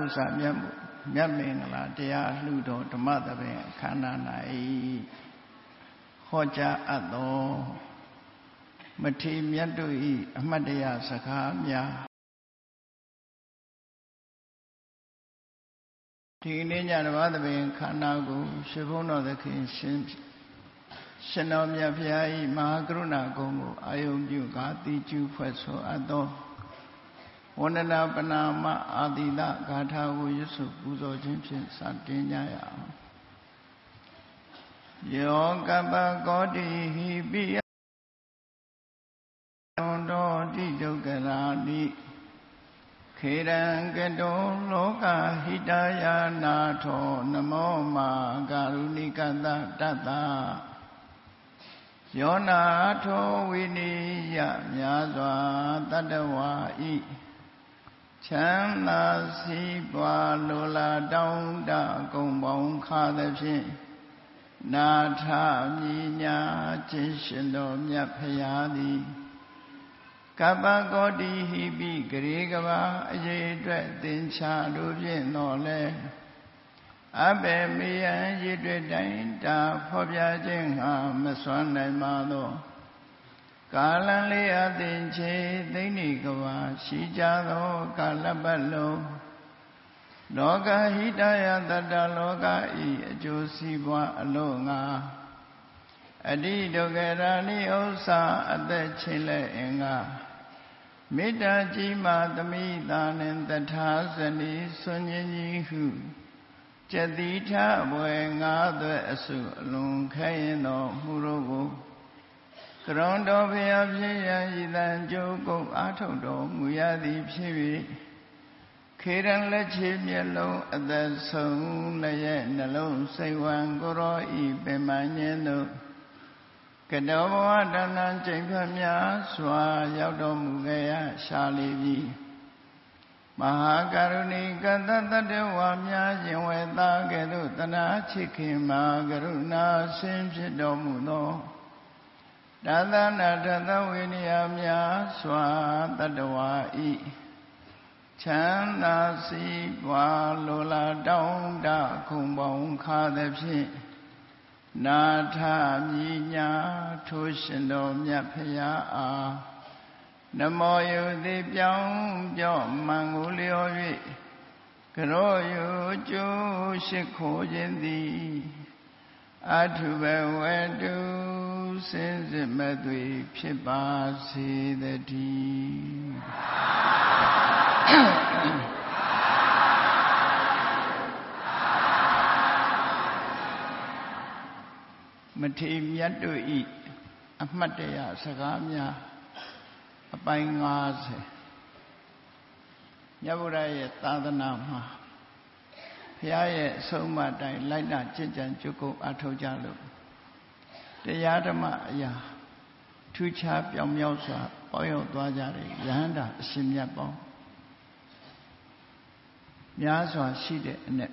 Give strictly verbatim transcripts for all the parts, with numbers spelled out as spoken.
စာမြတ်မြတ်မင်္ဂလာတရားလှူတော်ဓမ္မသဘင်အခမ်းအနား၌ဟောကြားအပ်သောမထေရမြတ်တို့၏အမှတ်တရစကားများဒီနေ့ညဓမ္မသဘင်ခန္ဓာကိုရှင်ဘုန်းတော်သခင်ရှင်ရှင်တော်မြတ်ဖျား၏မဟာကရုဏာကုံကိုအာယုံပြုကာတိကျူဖွဲ့ဆိုအပ်သောဝန္ဒနာပနာမအာတိတဂါထာကိုရွတ်ဆိုပူဇော်ခြင်းဖြင့်စတင်ကြရအောင်ယောကပ္ပကောတိဟိပိယတောတိဒုက္ခရာနိခေရံကတောလောကဟိတယာနာထောနမောမာကာရုဏိကတတတ္တယောနာထောဝိနိယမြာစွာတတ္တဝါဤချမ်းသာစီးပွားလိုလားတောင်းတကုံပေါင်းခါသဖြင့်နာထမြညာခြင်းရှင်တော်မြတ်ဖရာသည်ကပ္ပကောတိဟိပိဂရေကဘာအရေအတွက်သင်္ချာတို့ဖြင့်တော်လဲအဘေမေယံရေတွေ့တိုင်းတာဖော်ပြခြင်းဟာမစွမ်းနိုင်ပါသောကာလံလေးအသင်ချေသိမ့်နေကဘာရှိကြသောကာလပတ်လုံးလောကဟိတယတတ္တလောကဤအကျိုးစီးပွားအလို့ငါအတိဒုက္ခရာနိဥ္စာအသက်ချင်းလက်အင်္ဂမေတ္တာကြီးမာသမိတာနှင့်တထာဇနီဆွန်ញင်းကြီးဟုကျတိထဘွယ်ငါးသွဲအစုအလွန်ခဲရင်တော်မူတို့ကိုကရုဏတော်ဘုရားဖြစ်ရန်ဤတန်ကြိုးကုပ်အားထုတ်တော်မူရသည်ဖြစ်၍ခေရန်လက်ချေမျက်လုံးအသက်ဆုံးလည်းရဲ့နှလုံးစိတ်ဝံကိုရောဤပင်မညင်းတို့ကတောဘဝတဏ္ဍကျိန်ဖတ်များစွာရောက်တော်မူခဲ့ရရှာလိပြီမဟာကရုဏီကတတတ္တဝါများရင်ဝေသားကဲ့သို့တနာချစ်ခင်မှာကရုဏာဆင်းဖြစ်တော်မူသောတသနာတသဝိနည်းများစွာတတ္တဝါဤချမ်းသာစီးပွားလိုလားတောင်းတခုံပေါင်းခါသဖြင့်နာထမြညာထိုရှင်တော်မြတ်ဖရာအားနမောယုတိပြောင်းပြော့မှန်ကိုလျော်၍ကရောယုကျိုးရှိခိုးခြင်းသည်အထုဘဝတုစင်စစ်မဲ့သွေဖြစ်ပါစေတည်းမထေရမြတ်တို့ဤအမှတ်တရစကားများအပိုင်း၅၀မြတ်ဗုဒ္ဓရဲ့သာသနာမှာဘုရားရဲ့အဆုံးအမတိုင်းလိုက်နာကျင့်ကြံကြိုးကုပ်အားထုတ်ကြလို့တရားဓမ္မအရာထူးခြားပြောင်မြောက်စွာပေါ်ရောက်သွားကြတဲ့ယဟန္တာအရှင်မြတ်ပေါင်းများစွာရှိတဲ့အနက်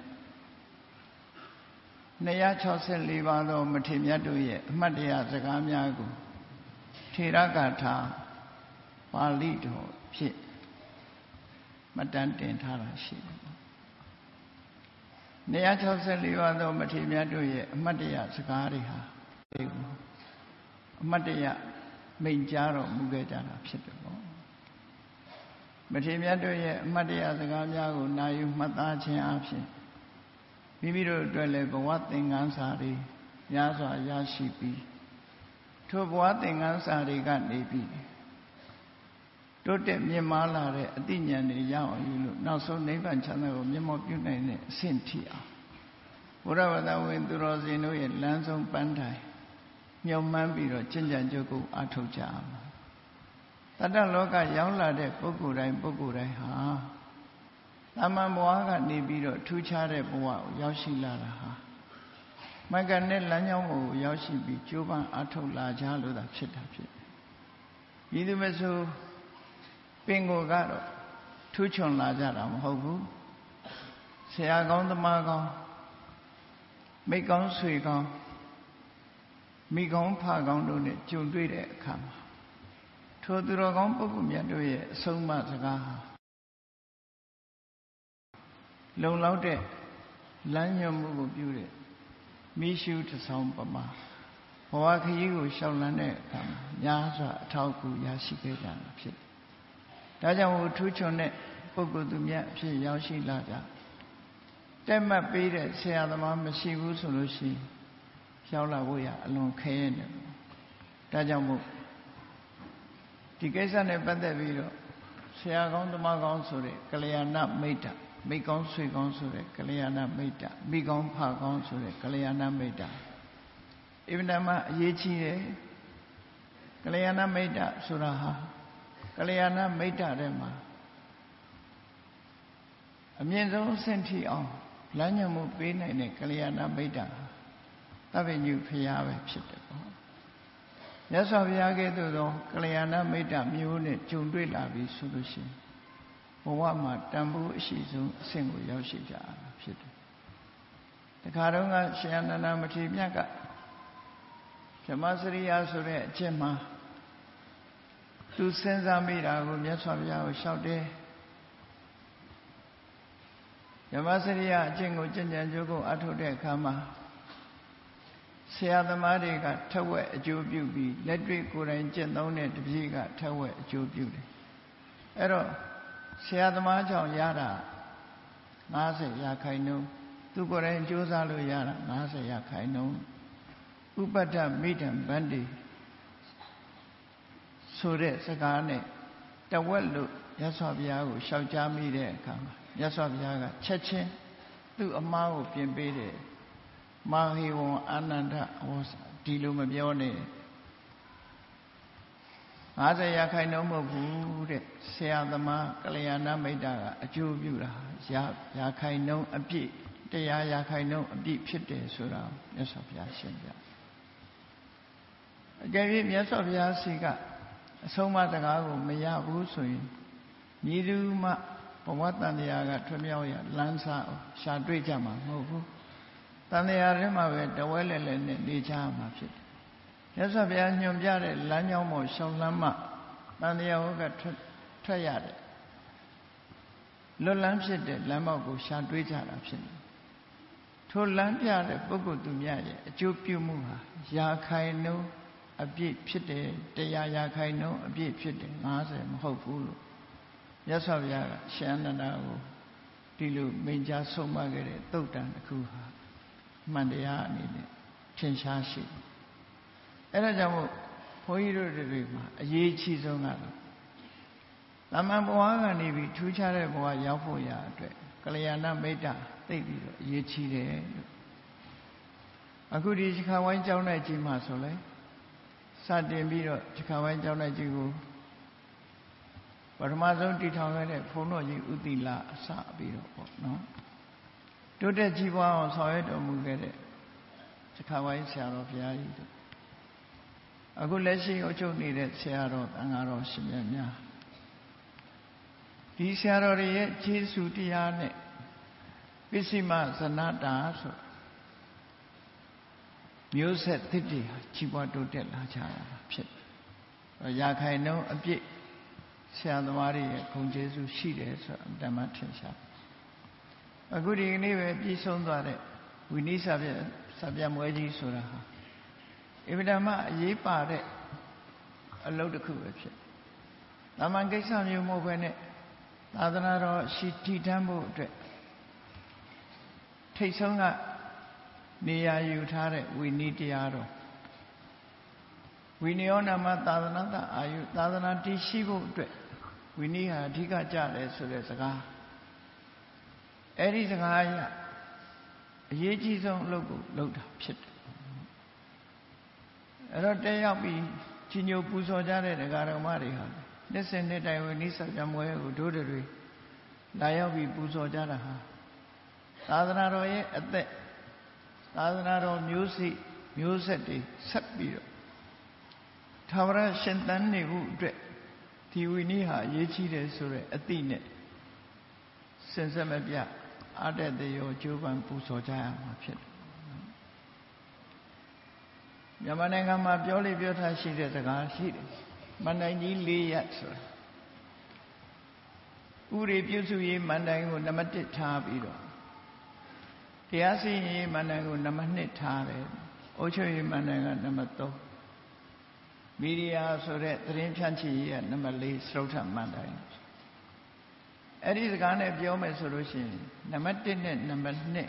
နှစ်ရာ၆ဆယ့်လေးပါးသောမထေရမြတ်တို့ရဲ့အမှတ်တရစကားများကိုထေရဂါထာပါဠိတော်ဖြင့်မှတ်တမ်းတင်ထားတာရှိတယ်။နှစ်ရာ၆ဆယ့်လေးပါးသောမထေရမြတ်တို့ရဲ့အမှတ်တရစကားတွေဟာအမှတ်တရမိန့်ကြားတော်မူခဲ့ကြတာဖြစ်တယ်ပေါ့။မထေရမြတ်တို့ရဲ့အမှတ်တရစကားများကိုနာယူမှတ်သားခြင်းအပြင်မိမိတို့အတွက်လည်းဘဝသင်္ကန်းစာတွေများစွာရရှိပြီးထိုဘဝသင်္ကန်းစာတွေကနေပြီးတိုးတက်မြင့်မားလာတဲ့အသိဉာဏ်တွေရအောင်ယူလို့နောက်ဆုံးနိဗ္ဗာန်ချမ်းသာကိုမျက်မှောက်ပြုနိုင်တဲ့အဆင့်ထိအောင်ဘုရားဘာသာဝင်သူတော်စင်တို့ရဲ့လမ်းဆုံးပန်းတိုင်မြုံမှန်းပြီးတော့ကျင့်ကြံကြိုးကုပ်အားထုတ်ကြအောင်တတ္တလောကရောက်လာတဲ့ပုဂ္ဂိုလ်တိုင်းပုဂ္ဂိုလ်တိုင်းဟာသမ္မာဘဝကနေပြီးတော့ထူးခြားတဲ့ဘဝကိုရောက်ရှိလာတာဟာမဂ္ဂနဲ့လမ်းကြောင်းကိုရောက်ရှိပြီးကြိုးပမ်းအားထုတ်လာကြလို့သာဖြစ်တာဖြစ်။ဤသူမဆိုပင်ကိုကတော့ထူးချွန်လာကြတာမဟုတ်ဘူး။ဆရာကောင်းသမားကောင်းမိကောင်းဆွေကောင်းမိကောင်းဖကောင်းတို့နဲ့ကြုံတွေ့တဲ့အခါမှာထိုသူတော်ကောင်းပုဂ္ဂိုလ်များတို့ရဲ့အဆုံးအမစကားဟာလုံလောက်တဲ့လမ်းညွှန်မှုကိုပြုတဲ့မိရှုတစ်ဆောင်ပမာဘဝခရီးကိုရှောင်လန်းတဲ့အခါမှာများစွာအထောက်အကူရရှိခဲ့ကြတာဖြစ်တယ်။ဒါကြောင့်မို့ထူးချွန်တဲ့ပုဂ္ဂိုလ်သူမြတ်အဖြစ်ရောက်ရှိလာကြတက်မှတ်ပေးတဲ့ဆရာသမားမရှိဘူးဆိုလို့ရှိရင်ရောက်လာဖို့ရအလွန်ခဲရနေတယ်။ဒါကြောင့်မို့ဒီကိစ္စနဲ့ပတ်သက်ပြီးတော့ဆရာကောင်းသမားကောင်းဆိုတဲ့ကလျာဏမိတ်တာမိကောင်းဆွေကောင်းဆိုတဲ့ကလျာဏမိတ်တာမိကောင်းဖကောင်းဆိုတဲ့ကလျာဏမိတ်တာအင်မတန်မှအရေးကြီးတယ်ကလျာဏမိတ်တာဆိုတာဟာကလျာဏမိတ်တာထဲမှာအမြင့်ဆုံးအဆင့်ထိအောင်လမ်းညွှန်မှုပေးနိုင်တဲ့ကလျာဏမိတ်တာသဗ္ဗညုဖရာပဲဖြစ်တယ်ပေါ့မြတ်စွာဘုရားကဲ့သို့သောကလျာဏမိတ်တာမျိုးနဲ့ကြုံတွေ့လာပြီဆိုလို့ရှိရင်ဘဝမှာတန်ဖိုးအရှိဆုံးအဆင့်ကိုရောက်ရှိကြတာဖြစ်တယ်။တခါတော့ကရှင်အနန္ဒမထေရမြတ်ကဓမ္မစရိယဆိုတဲ့အချက်မှာသူစဉ်းစားမိတာကိုမြတ်စွာဘုရားကိုလျှောက်တယ်။ဓမ္မစရိယအကျင့်ကိုကြင်ကြံကြိုးကိုအထုတ်တဲ့အခါမှာဆရာသမားတွေကထက်ဝက်အကျိုးပြုပြီးလက်တွေ့ကိုယ်တိုင်ကျင့်သုံးတဲ့တပည့်ကထက်ဝက်အကျိုးပြုတယ်။အဲ့တော့ဆရာသမားကြောင့်ရတာ၅၀ရာခိုင်နှုန်းသူကိုယ်တိုင်ကြိုးစားလို့ရတာ၅၀ရာခိုင်နှုန်းဥပတ္တမိတံဗန္တိဆိုတဲ့စကားနဲ့တဝက်လို့မြတ်စွာဘုရားကိုရှောက်ကြားမိတဲ့အခါမှာမြတ်စွာဘုရားကချက်ချင်းသူ့အမှားကိုပြင်ပေးတယ်မာဟိဝံအာနန္ဒဟောဒီလိုမပြောနဲ့၅၀ရာခိုင်နှုန်းမဟုတ်ဘူးတဲ့ဆရာသမားကလျာဏမိတ်တာကအကျိုးပြုတာရာရာခိုင်နှုန်းအပြည့်တရားရာခိုင်နှုန်းအပြည့်ဖြစ်တယ်ဆိုတာမြတ်စွာဘုရားရှင်းပြအကြိမ်မြတ်စွာဘုရားစီကအဆုံးအမစကားကိုမရဘူးဆိုရင်ညီသူမှဘဝတန်တရားကထွမြောက်ရလမ်းစားရှာတွေ့ကြမှာမဟုတ်ဘူးတန်တရားထဲမှာပဲတဝဲလဲလဲနဲ့နေကြမှာဖြစ်တယ်မြတ်စွာဘုရားညွှန်ပြတဲ့လမ်းကြောင်းပေါ်ရှောင်လမ်းမှတန်တရားဟောကထွက်ထွက်ရတယ်လွတ်လန်းဖြစ်တဲ့လမ်းပေါက်ကိုရှာတွေ့ကြတာဖြစ်တယ်ထိုလမ်းပြတဲ့ပုဂ္ဂိုလ်သူများရဲ့အကျိုးပြုမှုဟာရာခိုင်နှုန်းအပြည့်ဖြစ်တယ်တရားရာခိုင်နှုန်းအပြည့်ဖြစ်တယ်၅၀မဟုတ်ဘူးလို့မြတ်စွာဘုရားကရှင်အနန္ဒာကိုဒီလိုမိန့်ကြားဆုံးမခဲ့တဲ့သုတ်တံတစ်ခုဟာမှန်တရားအနေနဲ့ထင်ရှားရှိတယ်အဲဒါကြောင့်မို့ဘုန်းကြီးတို့တွေမှာအရေးကြီးဆုံးကတော့သမ္မာဘဝကနေပြီးထူးခြားတဲ့ဘဝရောက်ဖို့ရအတွက်ကလျာဏမိတ်တာသိပြီးတော့အရေးကြီးတယ်လို့အခုဒီခြေဝိုင်းကျောင်းတဲ့ကြီးမှာဆိုလဲစတင်ပြီးတော့ခြေဝိုင်းကျောင်းတဲ့ကြီးကိုပထမဆုံးတည်ထောင်ခဲ့တဲ့ဘုန်းတော်ကြီးဥတိလအစပြီးတော့ပေါ့နော်တိုးတက်ကြီးပွားအောင်ဆောင်ရွက်တော်မူခဲ့တဲ့ခြေဝိုင်းဆရာတော်ဘုရားကြီးတို့အခုလက်ရှိအချုပ်နေတဲ့ဆရာတော်တန်ဃာတော်ရှင်မြတ်များဒီဆရာတော်တွေရဲ့ကျေးဇူးတရားနဲ့ပစ္စည်းမဇနတာဆိုမျိုးဆက်သစ်တွေဟာကြီးပွားတိုးတက်လာကြတာဖြစ်တယ်။ရာခိုင်နှုန်းအပြည့်ဆရာသမားတွေရဲ့ဂုဏ်ကျေးဇူးရှိတယ်ဆိုတာအတ္တမထင်ရှား။အခုဒီကနေ့ပဲပြီးဆုံးသွားတဲ့ဝိနည်းစာပြစာပြမွဲကြီးဆိုတာဟာအင်မတန်မှအရေးပါတဲ့အလုပ်တစ်ခုပဲဖြစ်။တာမန်ကိစ္စမျိုးမဟုတ်ဘဲနဲ့သာသနာတော်ရှိတည်တံ့ဖို့အတွက်ထိတ်ဆုံးကနေရာယူထားတဲ့ဝိနည်းတရားတော်ဝိနည်းယောနာမသာသနာတအာယုသာသနာတည်ရှိဖို့အတွက်ဝိနည်းဟာအဓိကကြတယ်ဆိုတဲ့စကားအဲ့ဒီစကားအရအရေးကြီးဆုံးအလုပ်ကိုလုပ်တာဖြစ်တယ်အဲ့တော့တက်ရောက်ပြီးကြီးညိုပူဇော်ကြတဲ့ဒကာတော်မတွေဟာနှစ်စဉ်နှစ်တိုင်းဝိနည်းစာပြမွဲကိုဒိုးတွေလာရောက်ပြီးပူဇော်ကြတာဟာသာသနာတော်ရဲ့အသက်သာသနာတော်မျိုးစိမျိုးဆက်တွေဆက်ပြီးတော့သာဝရရှင်သန်နေဖို့အတွက်ဒီဝိနည်းဟာအရေးကြီးတယ်ဆိုတဲ့အသိနဲ့စင်ဆက်မပြအတ္တတရောကျိုးပန်းပူဇော်ကြရမှာဖြစ်တယ်မြန်မာနိုင်ငံမှာပြောလေပြောထားရှိတဲ့စကားရှိတယ်မန္တန်ကြီးလေးရက်ဆိုတာ Uri Pyusu Yi Mandango Namati Tabiro Tiasi Mandango Namani Tabe Ocho Yi Mandanga Namato Media Sore Trim Chanchi and Namali Srota Mandang Eddie Gane Biome Solution Namati Namane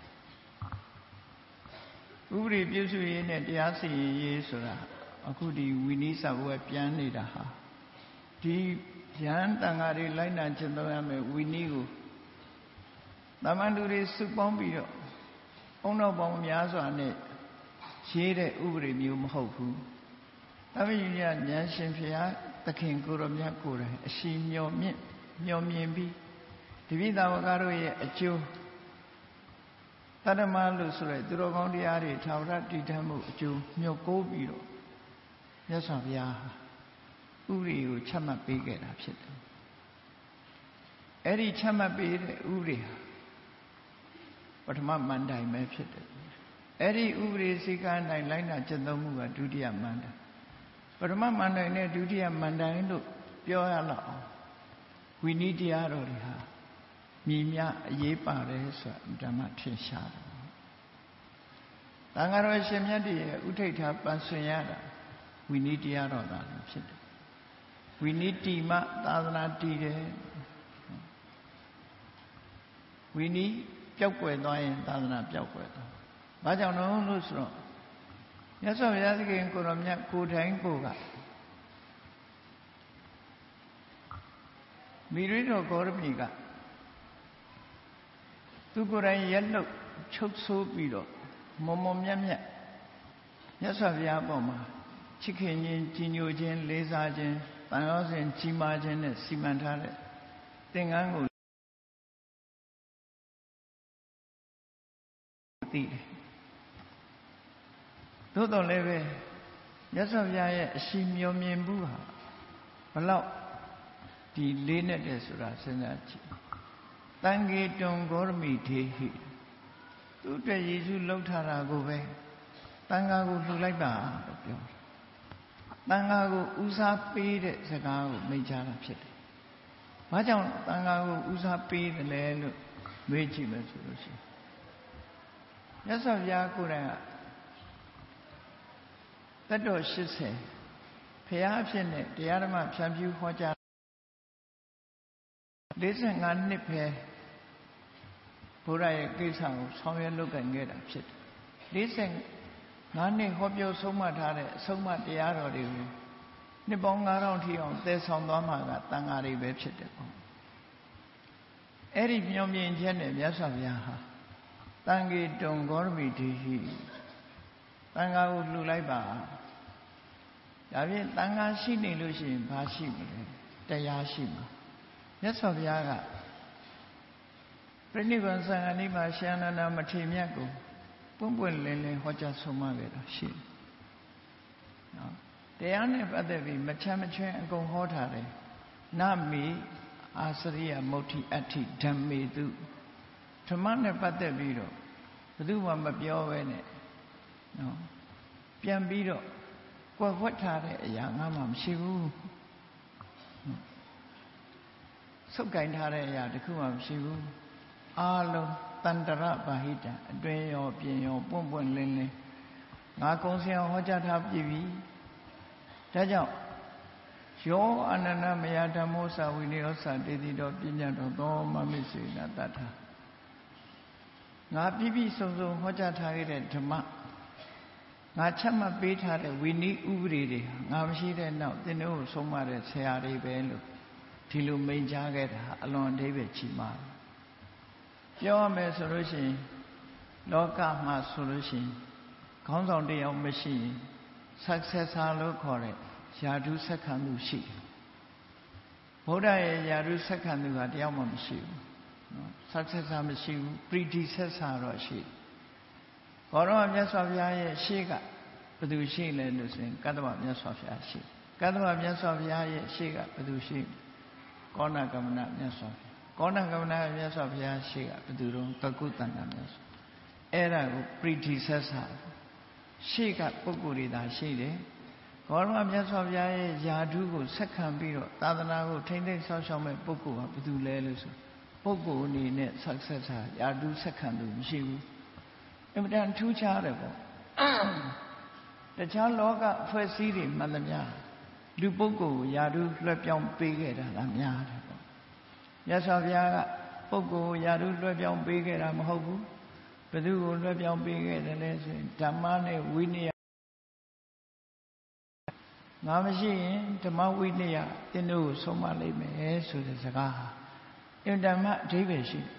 Uri Pyusu Yi Tiasi Yi Sura Akudi Winisa Wepianidaha Di Jan Tangari Lina Chandame Winigu Namanduri Supombido Ono Bom Yazane Shire Uri Mum Hopu Taviya Yanshinfia, the King Guru Yakura, a she Myomi Myombi, Divida Wagaru, a Jew Tadama Lusure, Durogondiari, Taurati Tamu, Jew, Myokobiro, Yasavia. Uri u chama pege da phitတယ်။အဲ့ဒီချမှတ်ပေးတဲ့ဥပဒေပထမမန္တိုင်ပဲဖြစ်တယ်။အဲ့ဒီဥပဒေစည်းကမ်းတိုင်းလိုက်နာကျင့်သုံးမှုကဒုတိယမန္တိုင်။ပထမမန္တိုင်နဲ့ဒုတိယမန္တိုင်လို့ပြောရလောက်အောင်ဝိနည်းတရားတော်တွေဟာမြည်မြအရေးပါတယ်ဆိုတာဓမ္မထင်ရှားတယ်။တန်ခါတော်ရှင်မြတ်ရဲ့ဥထိတ်ထားပန်းဆွင်ရတာဝိနည်းတရားတော်သာဖြစ်တယ်ဝိနည်းတိမသာသနာတည်တယ်ဝိနည်းပျောက်ကွယ်သွားရင်သာသနာပျောက်ကွယ်သွားဘာကြောင့်လဲလို့ဆိုတော့မြတ်စွာဘုရားသခင်ကိုရောမြတ်ကိုယ်တိုင်ကိုကမိရိတော်ဂေါရမီကသူကိုယ်တိုင်ရက်လို့ချုပ်ဆိုးပြီးတော့မုံမုံမြတ်မြတ်မြတ်စွာဘုရားအပေါ်မှာချစ်ခင်ခြင်းကြီးညိုခြင်းလေးစားခြင်းတန်ရောစဉ်ကြီးမားခြင်းနဲ့စီမံထားတဲ့သင်္ကန်းကိုသိတယ်သို့တော်လည်းပဲမြတ်စွာဘုရားရဲ့အရှိမျှော်မြင်မှုဟာဘလောက်ဒီလေးနဲ့တည်းဆိုတာစဉ်းစားကြည့်တန်ခေတုံဂေါရမိထေဟိသူ့အတွက်ယေရှုလှုပ်ထားတာကိုပဲတန်ခါကိုလှူလိုက်ပါလို့ပြောတယ်တန်ခါကိုဦးစားပေးတဲ့စကားကိုမိန့်ကြားတာဖြစ်တယ်။ဘာကြောင့်တန်ခါကိုဦးစားပေးတယ်လဲလို့မေးကြည့်မယ်ဆိုလို့ရှိရင်မြတ်စွာဘုရားကိုယ်တိုင်ကတတ်တော်၈၀ဖရာအဖြစ်နဲ့တရားဓမ္မဖြန့်ဖြူးဟောကြား၄၅နှစ်ပဲဘုရားရဲ့ကိစ္စကိုဆောင်ရွက်လုပ်ကိုင်ခဲ့တာဖြစ်တယ်။၄၅နှစ်ဟောပြောဆုံးမထားတဲ့အဆုံးအမတရားတော်တွေကိုနှစ်ပေါင်း၅ထောင်ထိအောင်သယ်ဆောင်သွားမှာကတန်ဃာတွေပဲဖြစ်တယ်ပေါ့။အဲ့ဒီမျှော်မြင်ချက်နဲ့မြတ်စွာဘုရားဟာတန်ခေတုံဂေါရမိထေဟိတန်ဃာကိုလှူလိုက်ပါဒါဖြင့်တန်ဃာရှိနေလို့ရှိရင်ဘာရှိမလဲတရားရှိမှာမြတ်စွာဘုရားကပြိဋိဘံသံဃာနိမှာရှင်အနန္ဒမထေရမြတ်ကိုပွင့်ပွင့်လင်းလင်းဟောကြားဆုံးမခဲ့တာရှိတယ်။နော်တရားနဲ့ပတ်သက်ပြီးမချမ်းမချွင်းအကုန်ဟောထားတယ်။နမေအာစရိယမုဋ္ဌိအဋ္ဌိဓမ္မေတုဓမ္မနဲ့ပတ်သက်ပြီးတော့ဘယ်သူမှမပြောဘဲနဲ့နော်ပြန်ပြီးတော့ကွယ်ဝှက်ထားတဲ့အရာငါမှမရှိဘူး။စုပ်ကင်ထားတဲ့အရာတခုမှမရှိဘူး။အားလုံးတန္တရဘာဟိတအတွင်ရောပြင်ရောပွန့်ပွန့်လင်းလင်းငါကုံစင်ဟောကြားထားပြီပြီဒါကြောင့်ယောအနန္တမယဓမ္မောသဝိနည်းဩသတေတိတော်ပြညတ်တော်သောမမိစေနာတတ္ထငါပြည့်ပြည့်စုံစုံဟောကြားထားခဲ့တဲ့ဓမ္မငါချက်မှတ်ပေးထားတဲ့ဝိနည်းဥပဒေတွေငါမရှိတဲ့နောက်သင်တို့ကိုဆုံးမတဲ့ဆရာတွေပဲလို့ဒီလိုမိန့်ကြားခဲ့တာအလွန်အဓိပ္ပာယ်ကြီးမားပြောရမယ်ဆိုလို့ရှိရင်လောကမှာဆိုလို့ရှိရင်ခေါင်းဆောင်တစ်ယောက်မရှိရင် successor လို့ခေါ်တဲ့ယာဓုဆက်ခံသူရှိတယ်ဗုဒ္ဓရဲ့ယာဓုဆက်ခံသူကတယောက်မှမရှိဘူးနော် successor မရှိဘူး predecessor တော့ရှိတယ်ဘောရမမြတ်စွာဘုရားရဲ့ရှေ့ကဘယ်သူရှိလဲလို့ဆိုရင်ကတ္တဗမြတ်စွာဘုရားရှိကတ္တဗမြတ်စွာဘုရားရဲ့ရှေ့ကဘယ်သူရှိကောဏကမဏမြတ်စွာဘုရားကောဏကမဏမြတ်စွာဘုရားရှေ့ကဘယ်သူတော့ကကုတ္တန္တမြတ်စွာအဲ့ဒါကို predecessor ရှေ့ကပုဂ္ဂိုလ်တွေသာရှိတယ်ဘောရမမြတ်စွာဘုရားရဲ့ယာဓုကိုဆက်ခံပြီးတော့သာသနာကိုထိမ့်သိမ်းဆောက်ရှောက်မဲ့ပုဂ္ဂိုလ်ဟာဘယ်သူလဲလို့ဆိုပုဂ္ဂိုလ်အနေနဲ့ဆက်ဆက်ထားယာဓုဆက်ခံသူမရှိဘူးအင်မတန်ထူးခြားတယ်ပေါ့တခြားလောကအဖွဲ့အစည်းတွေမှန်သမျှလူပုဂ္ဂိုလ်ကိုယာဓုလွှဲပြောင်းပေးခဲ့တာလားများတယ်ပေါ့မြတ်စွာဘုရားကပုဂ္ဂိုလ်ကိုယာဓုလွှဲပြောင်းပေးခဲ့တာမဟုတ်ဘူးဘယ်သူကိုလွှဲပြောင်းပေးခဲ့တယ်လဲဆိုရင်ဓမ္မနဲ့ဝိနည်းငါမရှိရင်ဓမ္မဝိနည်းသင်တို့ကိုဆုံးမလိမ့်မယ်ဆိုတဲ့စကားဟာအင်တမအဓိပ္ပာယ်ရှိ